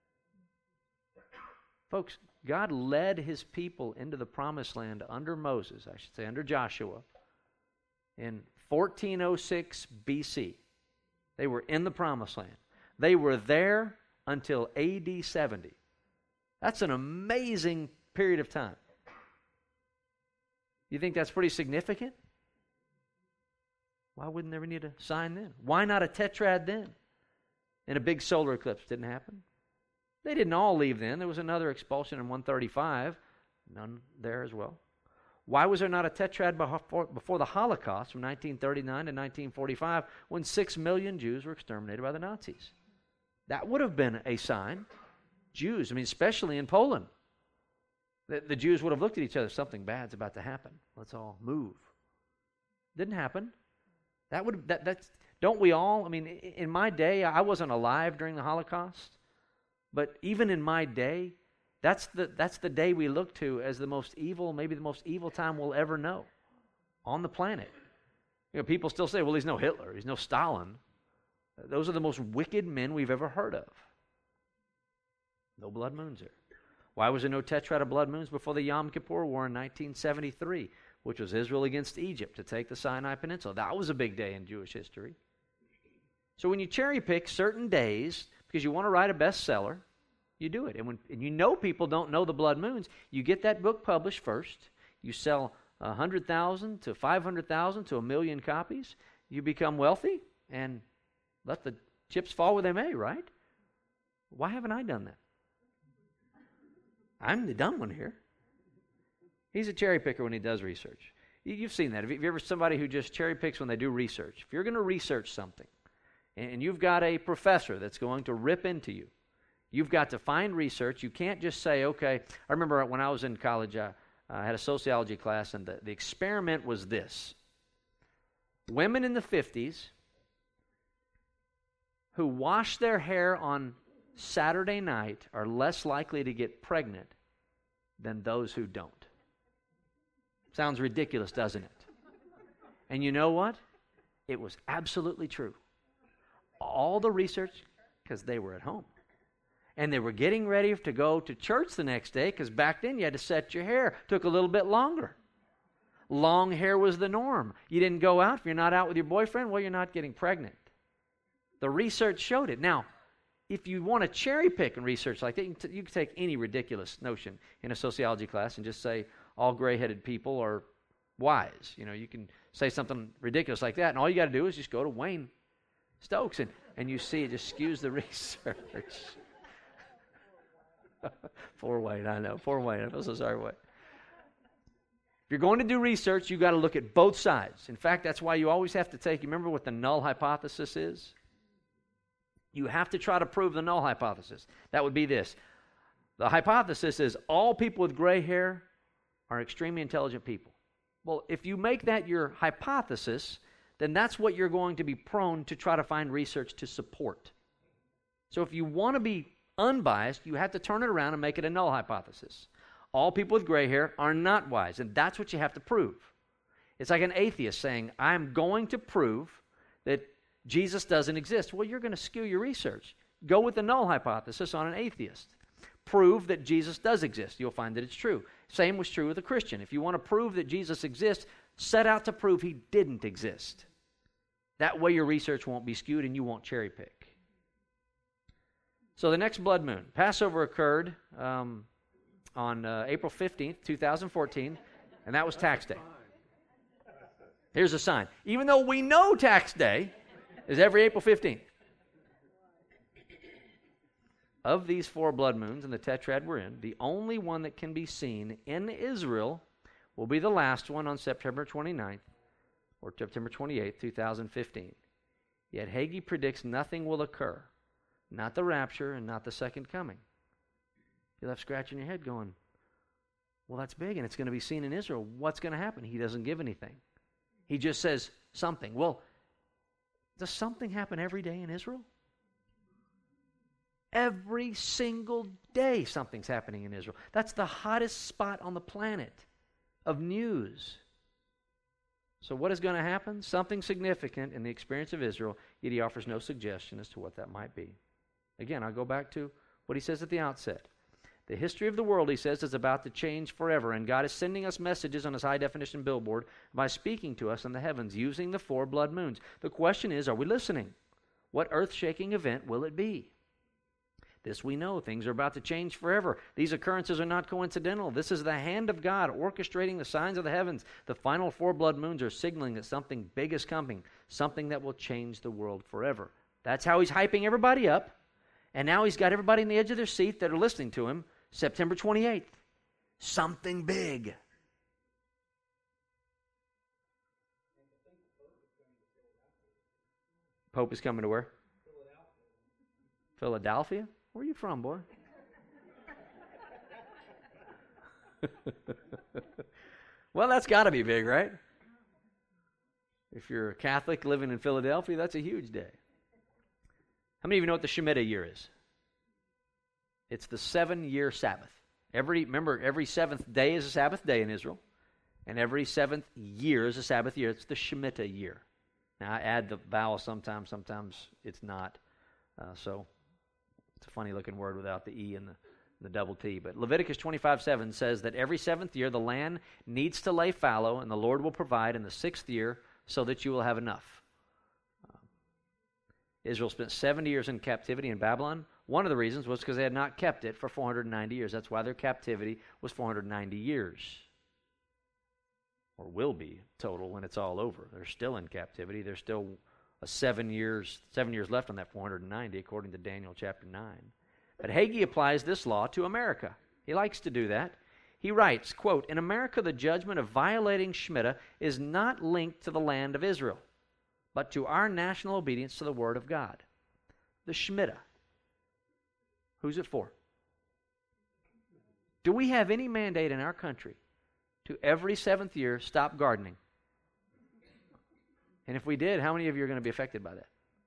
Folks, God led his people into the promised land under Moses, I should say under Joshua, in fourteen oh six B C. They were in the promised land. They were there until A D seventy. That's an amazing period of time. You think that's pretty significant? Why wouldn't there need a sign then? Why not a tetrad then? And a big solar eclipse didn't happen. They didn't all leave then. There was another expulsion in one thirty-five. None there as well. Why was there not a tetrad before, before the Holocaust from nineteen thirty-nine to nineteen forty-five when six million Jews were exterminated by the Nazis? That would have been a sign. Jews, I mean, especially in Poland. The, the Jews would have looked at each other. Something bad's about to happen. Let's all move. Didn't happen. That would that that's don't we all? I mean, in my day, I wasn't alive during the Holocaust, but even in my day, that's the that's the day we look to as the most evil, maybe the most evil time we'll ever know on the planet. You know, people still say, "Well, he's no Hitler, he's no Stalin." Those are the most wicked men we've ever heard of. No blood moons here. Why was there no tetrad of blood moons before the Yom Kippur War in nineteen seventy-three, which was Israel against Egypt to take the Sinai Peninsula? That was a big day in Jewish history. So when you cherry pick certain days because you want to write a bestseller, you do it. And when and you know people don't know the blood moons, you get that book published first. You sell one hundred thousand to five hundred thousand to a million copies. You become wealthy and let the chips fall where they may, right? Why haven't I done that? I'm the dumb one here. He's a cherry picker when he does research. You've seen that. If you're ever somebody who just cherry picks when they do research, if you're going to research something and you've got a professor that's going to rip into you, You've got to find research. You can't just say, okay, I remember when I was in college, I, I had a sociology class, and the, the experiment was this. Women in the fifties who wash their hair on Saturday night are less likely to get pregnant than those who don't. Sounds ridiculous, doesn't it? And you know what? It was absolutely true. All the research, because they were at home. And they were getting ready to go to church the next day, because back then you had to set your hair. It took a little bit longer. Long hair was the norm. You didn't go out. If you're not out with your boyfriend, well, you're not getting pregnant. The research showed it. Now, if you want to cherry pick and research like that, you can, t- you can take any ridiculous notion in a sociology class and just say all gray-headed people are wise. You know, you can say something ridiculous like that, and all you got to do is just go to Wayne Stokes, and, and you see it just skews the research. Poor Wayne, I know. Poor Wayne. I feel so sorry, Wayne. If you're going to do research, you've got to look at both sides. In fact, that's why you always have to take, you remember what the null hypothesis is? You have to try to prove the null hypothesis. That would be this. The hypothesis is all people with gray hair are extremely intelligent people. Well, if you make that your hypothesis, then that's what you're going to be prone to try to find research to support. So if you want to be unbiased, you have to turn it around and make it a null hypothesis. All people with gray hair are not wise, and that's what you have to prove. It's like an atheist saying, I'm going to prove that Jesus doesn't exist. Well, you're going to skew your research. Go with the null hypothesis on an atheist. Prove that Jesus does exist. You'll find that it's true. Same was true with a Christian. If you want to prove that Jesus exists, set out to prove he didn't exist. That way your research won't be skewed and you won't cherry pick. So the next blood moon. Passover occurred um, on uh, April fifteenth, twenty fourteen, and that was tax day. Here's a sign. Even though we know tax day is every April fifteenth. Of these four blood moons in the tetrad we're in, the only one that can be seen in Israel will be the last one on September twenty-ninth or September twenty-eighth, twenty fifteen. Yet Haggai predicts nothing will occur, not the rapture and not the second coming. You're left scratching your head going, well, that's big and it's going to be seen in Israel. What's going to happen? He doesn't give anything. He just says something. Well, does something happen every day in Israel? Every single day something's happening in Israel. That's the hottest spot on the planet of news. So what is going to happen? Something significant in the experience of Israel, yet he offers no suggestion as to what that might be. Again, I'll go back to what he says at the outset. The history of the world, he says, is about to change forever, and God is sending us messages on his high-definition billboard by speaking to us in the heavens using the four blood moons. The question is, are we listening? What earth-shaking event will it be? This we know. Things are about to change forever. These occurrences are not coincidental. This is the hand of God orchestrating the signs of the heavens. The final four blood moons are signaling that something big is coming, something that will change the world forever. That's how he's hyping everybody up. And now he's got everybody on the edge of their seat that are listening to him. September twenty-eighth. Something big. Pope is coming to where? Philadelphia? Where are you from, boy? Well, that's got to be big, right? If you're a Catholic living in Philadelphia, that's a huge day. How many of you know what the Shemitah year is? It's the seven-year Sabbath. Every remember, every seventh day is a Sabbath day in Israel, and every seventh year is a Sabbath year. It's the Shemitah year. Now, I add the vowel sometimes, sometimes it's not. Uh, so it's a funny-looking word without the E and the, the double T. But Leviticus twenty-five seven says that every seventh year the land needs to lay fallow, and the Lord will provide in the sixth year so that you will have enough. Uh, Israel spent seventy years in captivity in Babylon. One of the reasons was because they had not kept it for four hundred ninety years. That's why their captivity was four hundred ninety years. Or will be total when it's all over. They're still in captivity. There's still a seven years, seven years left on that four hundred ninety, according to Daniel chapter nine. But Haggai applies this law to America. He likes to do that. He writes, quote, "In America, the judgment of violating Shemitah is not linked to the land of Israel, but to our national obedience to the Word of God." The Shemitah. Who's it for? Do we have any mandate in our country to every seventh year stop gardening? And if we did, how many of you are going to be affected by that?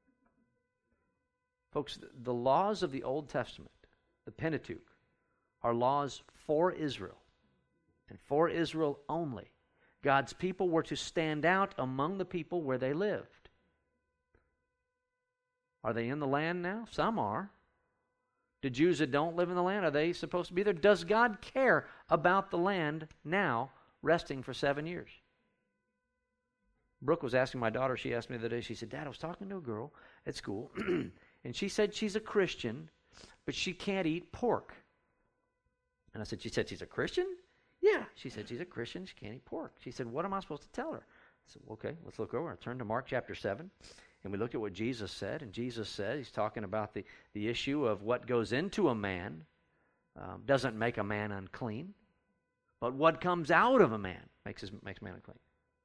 Folks, the laws of the Old Testament, the Pentateuch, are laws for Israel, and for Israel only. God's people were to stand out among the people where they lived. Are they in the land now? Some are. The Jews that don't live in the land, are they supposed to be there? Does God care about the land now, resting for seven years? Brooke was asking my daughter, she asked me the other day, she said, Dad, I was talking to a girl at school, and she said she's a Christian, but she can't eat pork. And I said, she said she's a Christian? Yeah. She said she's a Christian, she can't eat pork. She said, what am I supposed to tell her? I said, okay, let's look over. I turned to Mark chapter seven, and we looked at what Jesus said, and Jesus said, he's talking about the, the issue of what goes into a man um, doesn't make a man unclean, but what comes out of a man makes, his, makes man unclean.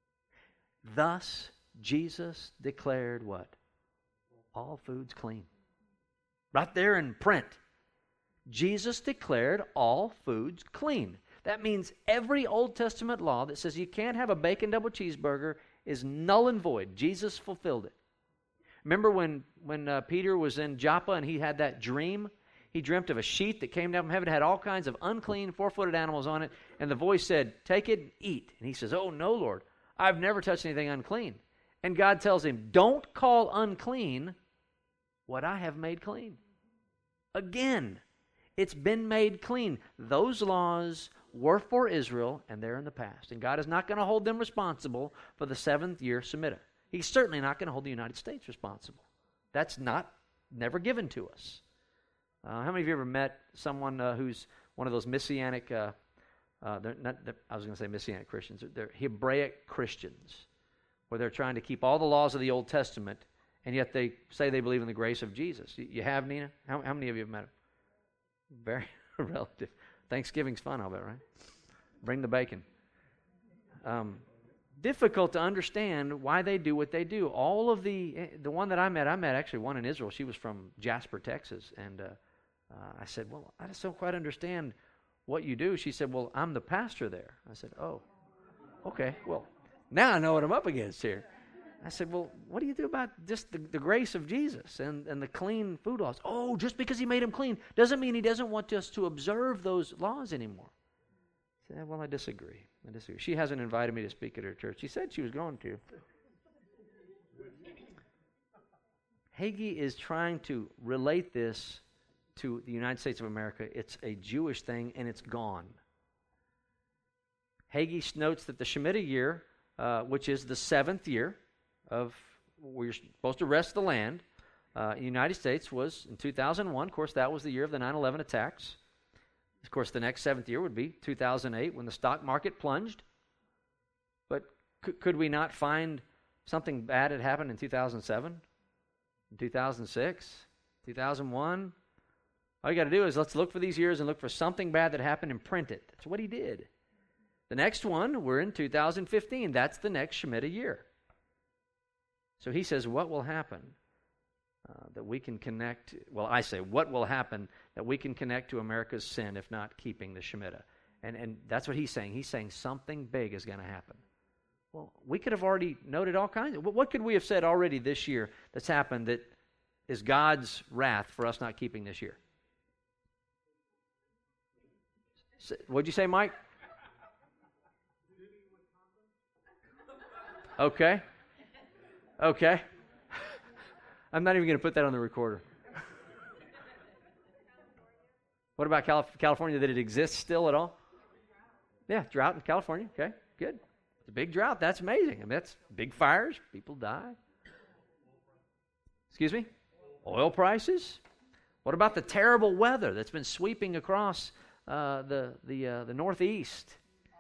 Thus, Jesus declared what? All food's clean. Right there in print. Jesus declared all foods clean. That means every Old Testament law that says you can't have a bacon double cheeseburger is null and void. Jesus fulfilled it. Remember when, when uh, Peter was in Joppa and he had that dream? He dreamt of a sheet that came down from heaven, had all kinds of unclean, four-footed animals on it, and the voice said, take it and eat. And he says, oh, no, Lord, I've never touched anything unclean. And God tells him, don't call unclean what I have made clean. Again, it's been made clean. Those laws were for Israel, and they're in the past. And God is not going to hold them responsible for the seventh year Shemitah. He's certainly not going to hold the United States responsible. That's not, never given to us. Uh, how many of you ever met someone uh, who's one of those Messianic, uh, uh, they're not, they're, I was going to say Messianic Christians, they're, they're Hebraic Christians, where they're trying to keep all the laws of the Old Testament, and yet they say they believe in the grace of Jesus. You, you have, Nina? How, how many of you have met him? Very relative. Thanksgiving's fun, I'll bet, right? Bring the bacon. Um, difficult to understand why they do what they do. All of the, the one that I met, I met actually one in Israel. She was from Jasper, Texas. And uh, uh, I said, well, I just don't quite understand what you do. She said, well, I'm the pastor there. I said, oh, okay. Well, now I know what I'm up against here. I said, well, what do you do about just the, the grace of Jesus and, and the clean food laws? Oh, just because he made them clean doesn't mean he doesn't want us to observe those laws anymore. I said, well, I disagree. I disagree. She hasn't invited me to speak at her church. She said she was going to. Hagee is trying to relate this to the United States of America. It's a Jewish thing, and it's gone. Hagee notes that the Shemitah year, uh, which is the seventh year, of where you're supposed to rest the land, uh, in the United States was in two thousand one. Of course, that was the year of the nine eleven attacks. Of course, the next seventh year would be two thousand eight when the stock market plunged. But c- could we not find something bad had happened in two thousand seven, in two thousand six, two thousand one? All you got to do is let's look for these years and look for something bad that happened and print it. That's what he did. The next one, we're in two thousand fifteen. That's the next Shemitah year. So he says, what will happen uh, that we can connect, well, I say, what will happen that we can connect to America's sin if not keeping the Shemitah? And, and that's what he's saying. He's saying something big is going to happen. Well, we could have already noted all kinds of, what could we have said already this year that's happened that is God's wrath for us not keeping this year? So, what'd you say, Mike? Okay. Okay. I'm not even going to put that on the recorder. What about Calif- California? Did it exist still at all? Yeah, drought in California. Okay, good. It's a big drought. That's amazing. I mean, that's big fires. People die. Excuse me? Oil prices? What about the terrible weather that's been sweeping across uh, the the uh, the Northeast?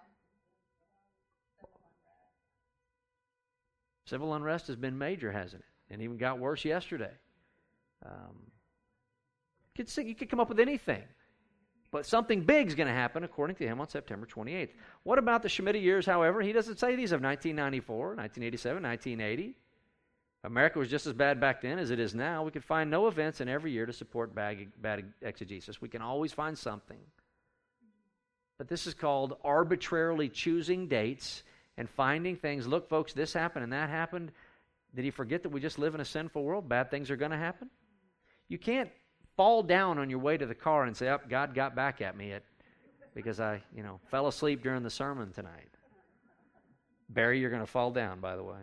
Civil unrest has been major, hasn't it? And even got worse yesterday. Um, you, could, you could come up with anything. But something big is going to happen, according to him, on September twenty-eighth. What about the Shemitah years, however? He doesn't say these of nineteen ninety-four, nineteen eighty-seven, nineteen eighty. America was just as bad back then as it is now. We could find no events in every year to support bad, bad exegesis. We can always find something. But this is called arbitrarily choosing dates and finding things. Look, folks, this happened and that happened. Did he forget that we just live in a sinful world? Bad things are going to happen. You can't fall down on your way to the car and say, oh, God got back at me at, because I, you know, fell asleep during the sermon tonight. Barry, you're going to fall down, by the way.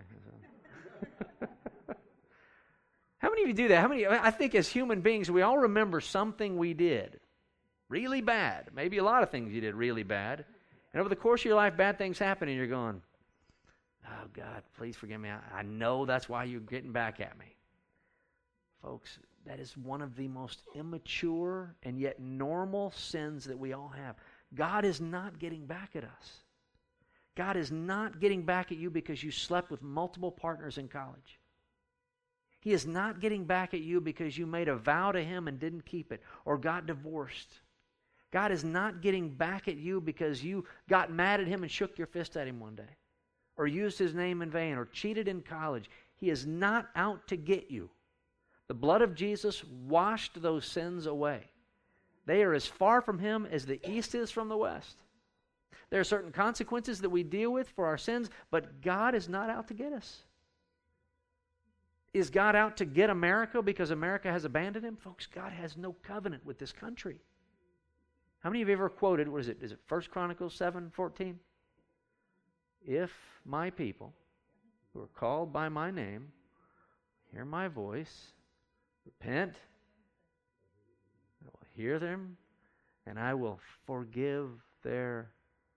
How many of you do that? How many? I think as human beings, we all remember something we did really bad. Maybe a lot of things you did really bad. And over the course of your life, bad things happen, and you're going, oh, God, please forgive me. I, I know that's why you're getting back at me. Folks, that is one of the most immature and yet normal sins that we all have. God is not getting back at us. God is not getting back at you because you slept with multiple partners in college. He is not getting back at you because you made a vow to Him and didn't keep it or got divorced. God is not getting back at you because you got mad at Him and shook your fist at Him one day or used His name in vain or cheated in college. He is not out to get you. The blood of Jesus washed those sins away. They are as far from Him as the east is from the west. There are certain consequences that we deal with for our sins, but God is not out to get us. Is God out to get America because America has abandoned Him? Folks, God has no covenant with this country. How many of you have ever quoted, what is it, is it First Chronicles seven fourteen? If my people who are called by my name hear my voice, repent, I will hear them, and I will forgive their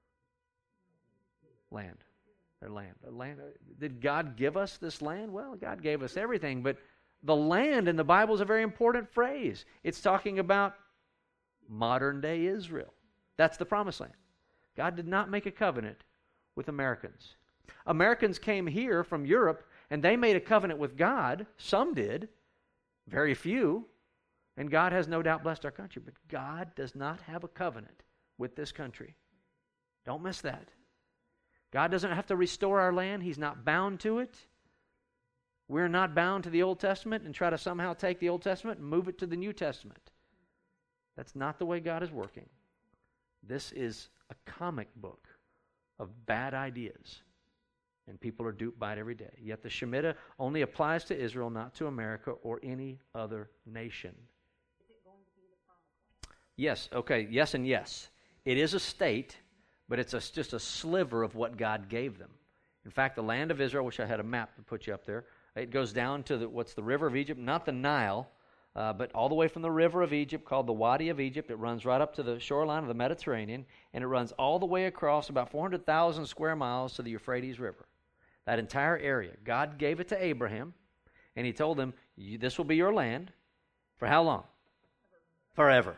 land. Their land. Their land. Did God give us this land? Well, God gave us everything, but the land in the Bible is a very important phrase. It's talking about modern-day Israel. That's the promised land. God did not make a covenant with Americans. Americans came here from Europe, and they made a covenant with God. Some did. Very few. And God has no doubt blessed our country. But God does not have a covenant with this country. Don't miss that. God doesn't have to restore our land. He's not bound to it. We're not bound to the Old Testament and try to somehow take the Old Testament and move it to the New Testament. That's not the way God is working. This is a comic book of bad ideas, and people are duped by it every day. Yet the Shemitah only applies to Israel, not to America or any other nation. Is it going to be the promised land? Yes, okay, yes and yes. It is a state, but it's a, just a sliver of what God gave them. In fact, the land of Israel, which I had a map to put you up there, it goes down to the, what's the river of Egypt, not the Nile, uh, but all the way from the river of Egypt called the Wadi of Egypt. It runs right up to the shoreline of the Mediterranean, and it runs all the way across about four hundred thousand square miles to the Euphrates River. That entire area. God gave it to Abraham, and He told him, this will be your land. For how long? Forever.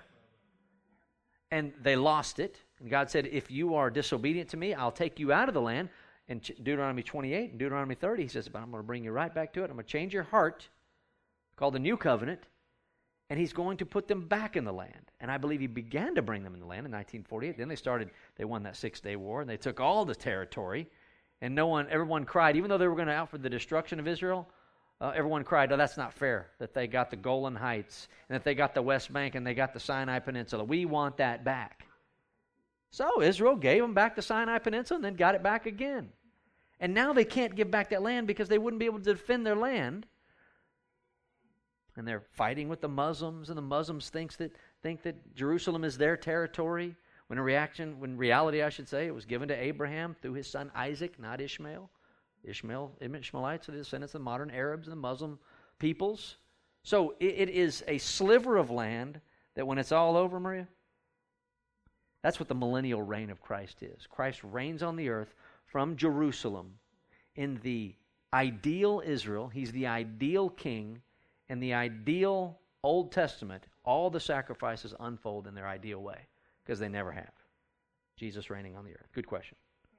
And they lost it. And God said, if you are disobedient to me, I'll take you out of the land. In Deuteronomy twenty-eight and Deuteronomy thirty, He says, but I'm going to bring you right back to it. I'm going to change your heart, called the New Covenant, and He's going to put them back in the land. And I believe He began to bring them in the land in nineteen forty-eight. Then they started, they won that Six-Day War, and they took all the territory. And no one, everyone cried, even though they were going to out for the destruction of Israel, uh, everyone cried, oh, that's not fair, that they got the Golan Heights, and that they got the West Bank, and they got the Sinai Peninsula. We want that back. So Israel gave them back the Sinai Peninsula and then got it back again. And now they can't give back that land because they wouldn't be able to defend their land. And they're fighting with the Muslims, and the Muslims thinks that think that Jerusalem is their territory. When in reaction, when reality, I should say, it was given to Abraham through his son Isaac, not Ishmael. Ishmael, Ishmaelites are the descendants of the modern Arabs and the Muslim peoples. So it, it is a sliver of land that when it's all over, Maria, that's what the millennial reign of Christ is. Christ reigns on the earth from Jerusalem in the ideal Israel. He's the ideal king, and the ideal Old Testament, all the sacrifices unfold in their ideal way, because they never have. Jesus reigning on the earth. Good question.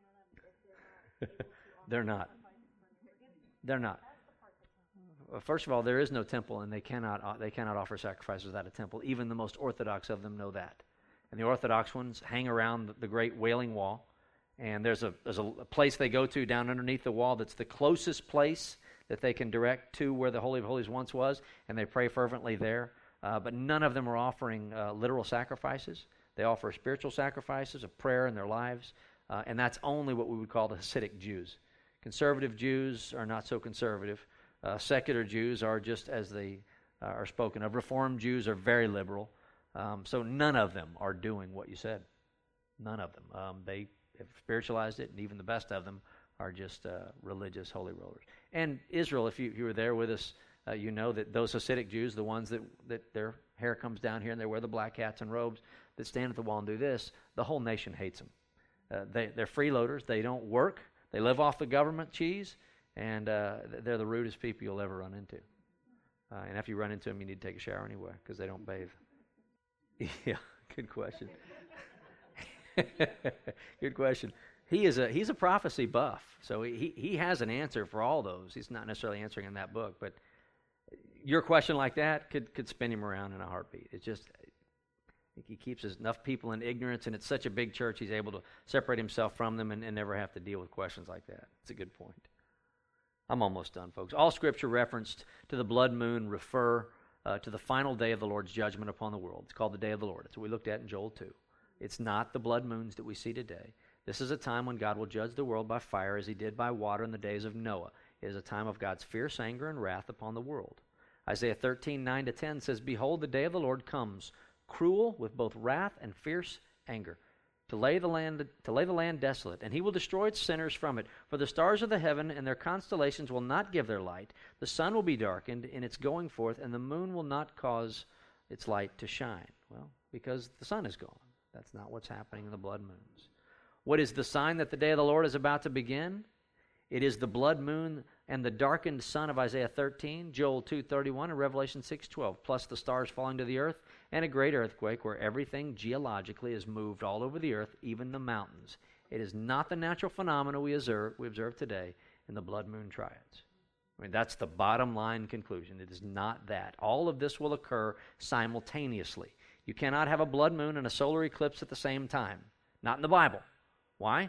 They're not. They're not. First of all, there is no temple, and they cannot they cannot offer sacrifices without a temple. Even the most orthodox of them know that. And the orthodox ones hang around the great Wailing Wall, and there's a there's a place they go to down underneath the wall that's the closest place that they can direct to where the Holy of Holies once was, and they pray fervently there. Uh, but none of them are offering uh, literal sacrifices. They offer spiritual sacrifices of prayer in their lives, uh, and that's only what we would call the Hasidic Jews. Conservative Jews are not so conservative. Uh, secular Jews are just as they uh, are spoken of. Reformed Jews are very liberal. Um, so none of them are doing what you said. None of them. Um, they have spiritualized it, and even the best of them are just uh, religious holy rollers. And Israel, if you, if you were there with us, uh, you know that those Hasidic Jews, the ones that, that their hair comes down here and they wear the black hats and robes, that stand at the wall and do this, the whole nation hates them. Uh, they, they're freeloaders. They don't work. They live off the government cheese, and uh, they're the rudest people you'll ever run into. Uh, and if you run into them, you need to take a shower anyway because they don't bathe. Yeah, good question. Good question. He is a he's a prophecy buff, so he he has an answer for all those. He's not necessarily answering in that book, but your question like that could could spin him around in a heartbeat. It's just I think he keeps enough people in ignorance, and it's such a big church, he's able to separate himself from them and, and never have to deal with questions like that. It's a good point. I'm almost done, folks. All Scripture referenced to the blood moon refer uh, to the final day of the Lord's judgment upon the world. It's called the Day of the Lord. It's what we looked at in Joel two. It's not the blood moons that we see today. This is a time when God will judge the world by fire as he did by water in the days of Noah. It is a time of God's fierce anger and wrath upon the world. Isaiah thirteen, nine to ten says, "Behold, the day of the Lord comes, cruel with both wrath and fierce anger, to lay the land to lay the land desolate, and he will destroy its sinners from it. For the stars of the heaven and their constellations will not give their light. The sun will be darkened in its going forth, and the moon will not cause its light to shine." Well, because the sun is gone. That's not what's happening in the blood moons. What is the sign that the day of the Lord is about to begin? It is the blood moon and the darkened sun of Isaiah thirteen, Joel two thirty-one, and Revelation six twelve, plus the stars falling to the earth, and a great earthquake where everything geologically is moved all over the earth, even the mountains. It is not the natural phenomena we observe, we observe today in the blood moon triads. I mean, that's the bottom line conclusion. It is not that. All of this will occur simultaneously. You cannot have a blood moon and a solar eclipse at the same time. Not in the Bible. Why?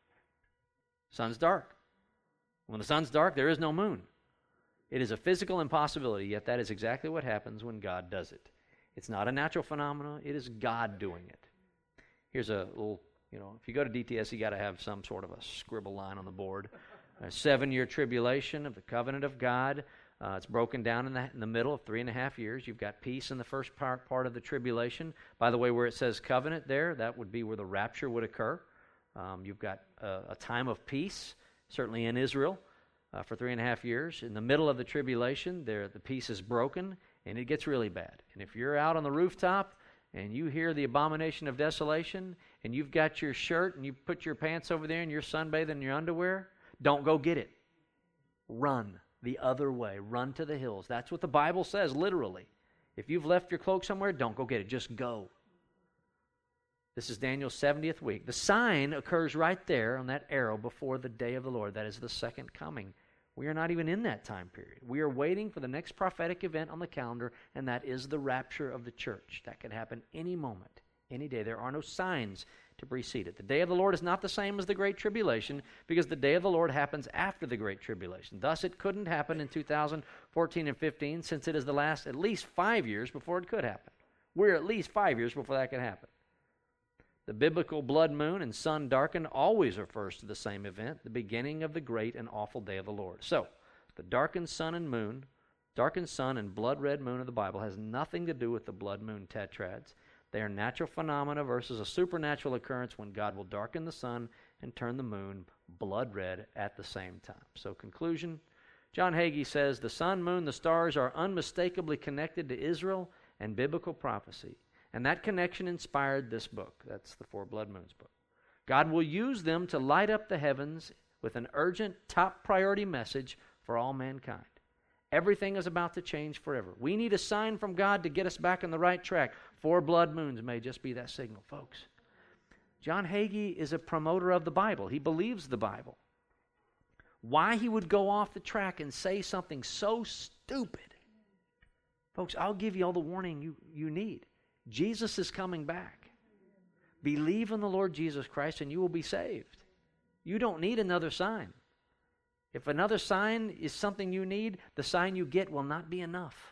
Sun's dark. When the sun's dark, there is no moon. It is a physical impossibility, yet that is exactly what happens when God does it. It's not a natural phenomenon. It is God doing it. Here's a little, you know, if you go to D T S, you got to have some sort of a scribble line on the board. A seven-year tribulation of the covenant of God. Uh, it's broken down in the, in the middle of three and a half years. You've got peace in the first part, part of the tribulation. By the way, where it says covenant there, that would be where the rapture would occur. Um, you've got a, a time of peace, certainly in Israel, uh, for three and a half years. In the middle of the tribulation, there the peace is broken, and it gets really bad. And if you're out on the rooftop and you hear the abomination of desolation, and you've got your shirt and you put your pants over there and you're sunbathing in your underwear, don't go get it. Run the other way. Run to the hills. That's what the Bible says, literally. If you've left your cloak somewhere, don't go get it. Just go. This is Daniel's seventieth week. The sign occurs right there on that arrow before the day of the Lord. That is the second coming. We are not even in that time period. We are waiting for the next prophetic event on the calendar, and that is the rapture of the church. That can happen any moment, any day. There are no signs to precede it. The day of the Lord is not the same as the Great Tribulation because the day of the Lord happens after the Great Tribulation. Thus, it couldn't happen in two thousand fourteen and fifteen since it is the last at least five years before it could happen. We're at least five years before that can happen. The biblical blood moon and sun darkened always refers to the same event, the beginning of the great and awful day of the Lord. So, the darkened sun and moon, darkened sun and blood red moon of the Bible has nothing to do with the blood moon tetrads. They are natural phenomena versus a supernatural occurrence when God will darken the sun and turn the moon blood red at the same time. So, conclusion, John Hagee says, the sun, moon, the stars are unmistakably connected to Israel and biblical prophecy. And that connection inspired this book. That's the Four Blood Moons book. God will use them to light up the heavens with an urgent, top priority message for all mankind. Everything is about to change forever. We need a sign from God to get us back on the right track. Four blood moons may just be that signal, folks. John Hagee is a promoter of the Bible. He believes the Bible. Why he would go off the track and say something so stupid? Folks, I'll give you all the warning you, you need. Jesus is coming back. Believe in the Lord Jesus Christ and you will be saved. You don't need another sign. If another sign is something you need, the sign you get will not be enough.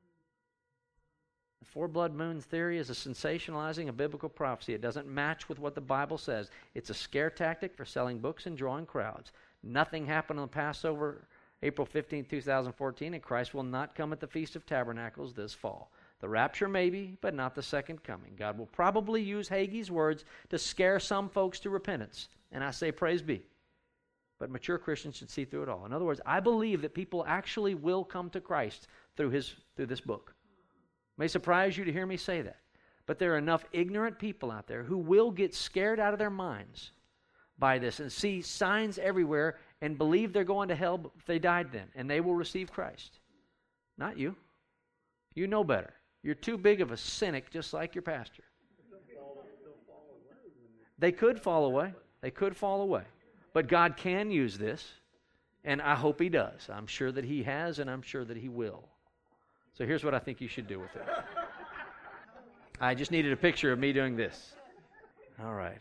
The four blood moons theory is a sensationalizing of biblical prophecy. It doesn't match with what the Bible says. It's a scare tactic for selling books and drawing crowds. Nothing happened on the Passover, April fifteenth, two thousand fourteen, and Christ will not come at the Feast of Tabernacles this fall. The rapture maybe, but not the second coming. God will probably use Hagee's words to scare some folks to repentance. And I say praise be. But mature Christians should see through it all. In other words, I believe that people actually will come to Christ through his through this book. It may surprise you to hear me say that. But there are enough ignorant people out there who will get scared out of their minds by this and see signs everywhere and believe they're going to hell if they died then, and they will receive Christ. Not you. You know better. You're too big of a cynic, just like your pastor. They could fall away. They could fall away. But God can use this, and I hope he does. I'm sure that he has, and I'm sure that he will. So here's what I think you should do with it. I just needed a picture of me doing this. All right.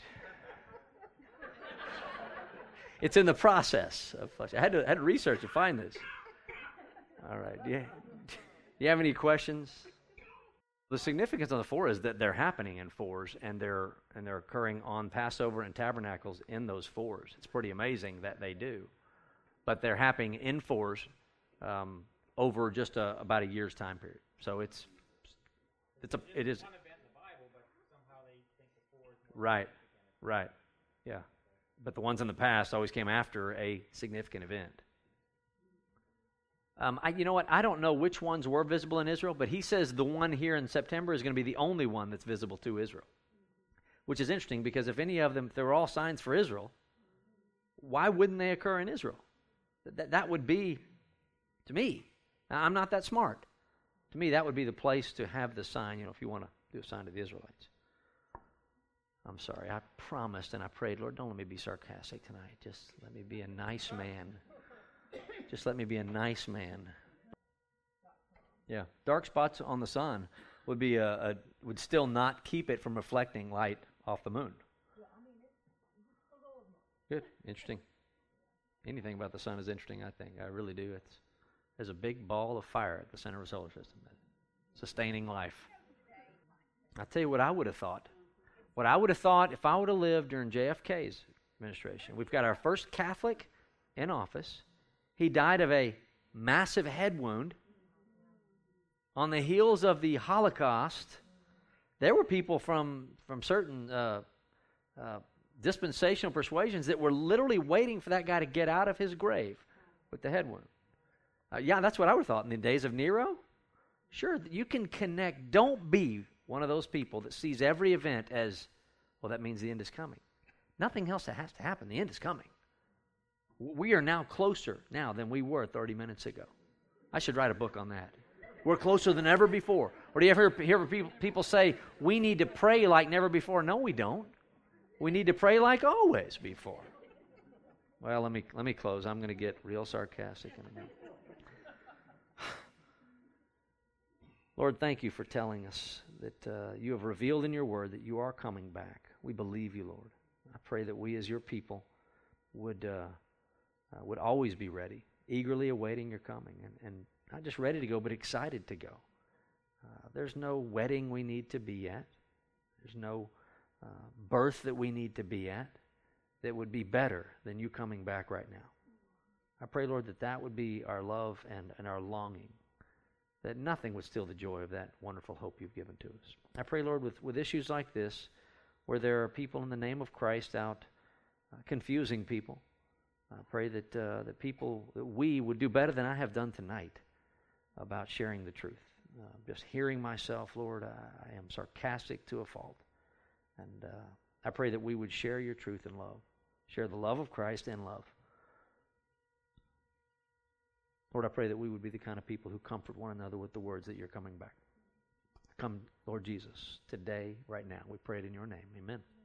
It's in the process of flushing. I had to, I had to research to find this. All right. Do you, do you have any questions? The significance of the four is that they're happening in fours, and they're and they're occurring on Passover and Tabernacles in those fours. It's pretty amazing that they do, but they're happening in fours um, over just a, about a year's time period. So it's it's a it is one event in the Bible, but somehow they think the four is more right, right, yeah. But the ones in the past always came after a significant event. Um, I, you know what? I don't know which ones were visible in Israel, but he says the one here in September is going to be the only one that's visible to Israel, which is interesting because if any of them, if they were all signs for Israel, why wouldn't they occur in Israel? That, that would be, to me, I'm not that smart. To me, that would be the place to have the sign, you know, if you want to do a sign to the Israelites. I'm sorry. I promised and I prayed, Lord, don't let me be sarcastic tonight. Just let me be a nice man. Just let me be a nice man. Yeah, dark spots on the sun would be a, a would still not keep it from reflecting light off the moon. Good, interesting. Anything about the sun is interesting. I think I really do. It's there's a big ball of fire at the center of the solar system, sustaining life. I tell you what I would have thought. What I would have thought if I would have lived during J F K's administration. We've got our first Catholic in office. He died of a massive head wound. On the heels of the Holocaust, there were people from, from certain uh, uh, dispensational persuasions that were literally waiting for that guy to get out of his grave with the head wound. Uh, yeah, that's what I would have thought in the days of Nero. Sure, you can connect. Don't be one of those people that sees every event as, well, that means the end is coming. Nothing else that has to happen. The end is coming. We are now closer now than we were thirty minutes ago. I should write a book on that. We're closer than ever before. Or do you ever hear people, people say, we need to pray like never before? No, we don't. We need to pray like always before. Well, let me let me close. I'm going to get real sarcastic in a minute. Lord, thank you for telling us that uh, you have revealed in your word that you are coming back. We believe you, Lord. I pray that we as your people would uh, uh, would always be ready, eagerly awaiting your coming, and, and not just ready to go, but excited to go. Uh, there's no wedding we need to be at. There's no uh, birth that we need to be at that would be better than you coming back right now. I pray, Lord, that that would be our love and, and our longing, that nothing would steal the joy of that wonderful hope you've given to us. I pray, Lord, with, with issues like this, where there are people in the name of Christ out uh, confusing people, I pray that uh, that people, that we would do better than I have done tonight about sharing the truth. Uh, just hearing myself, Lord, I, I am sarcastic to a fault. And uh, I pray that we would share your truth in love, share the love of Christ in love. Lord, I pray that we would be the kind of people who comfort one another with the words that you're coming back. Come, Lord Jesus, today, right now. We pray it in your name. Amen.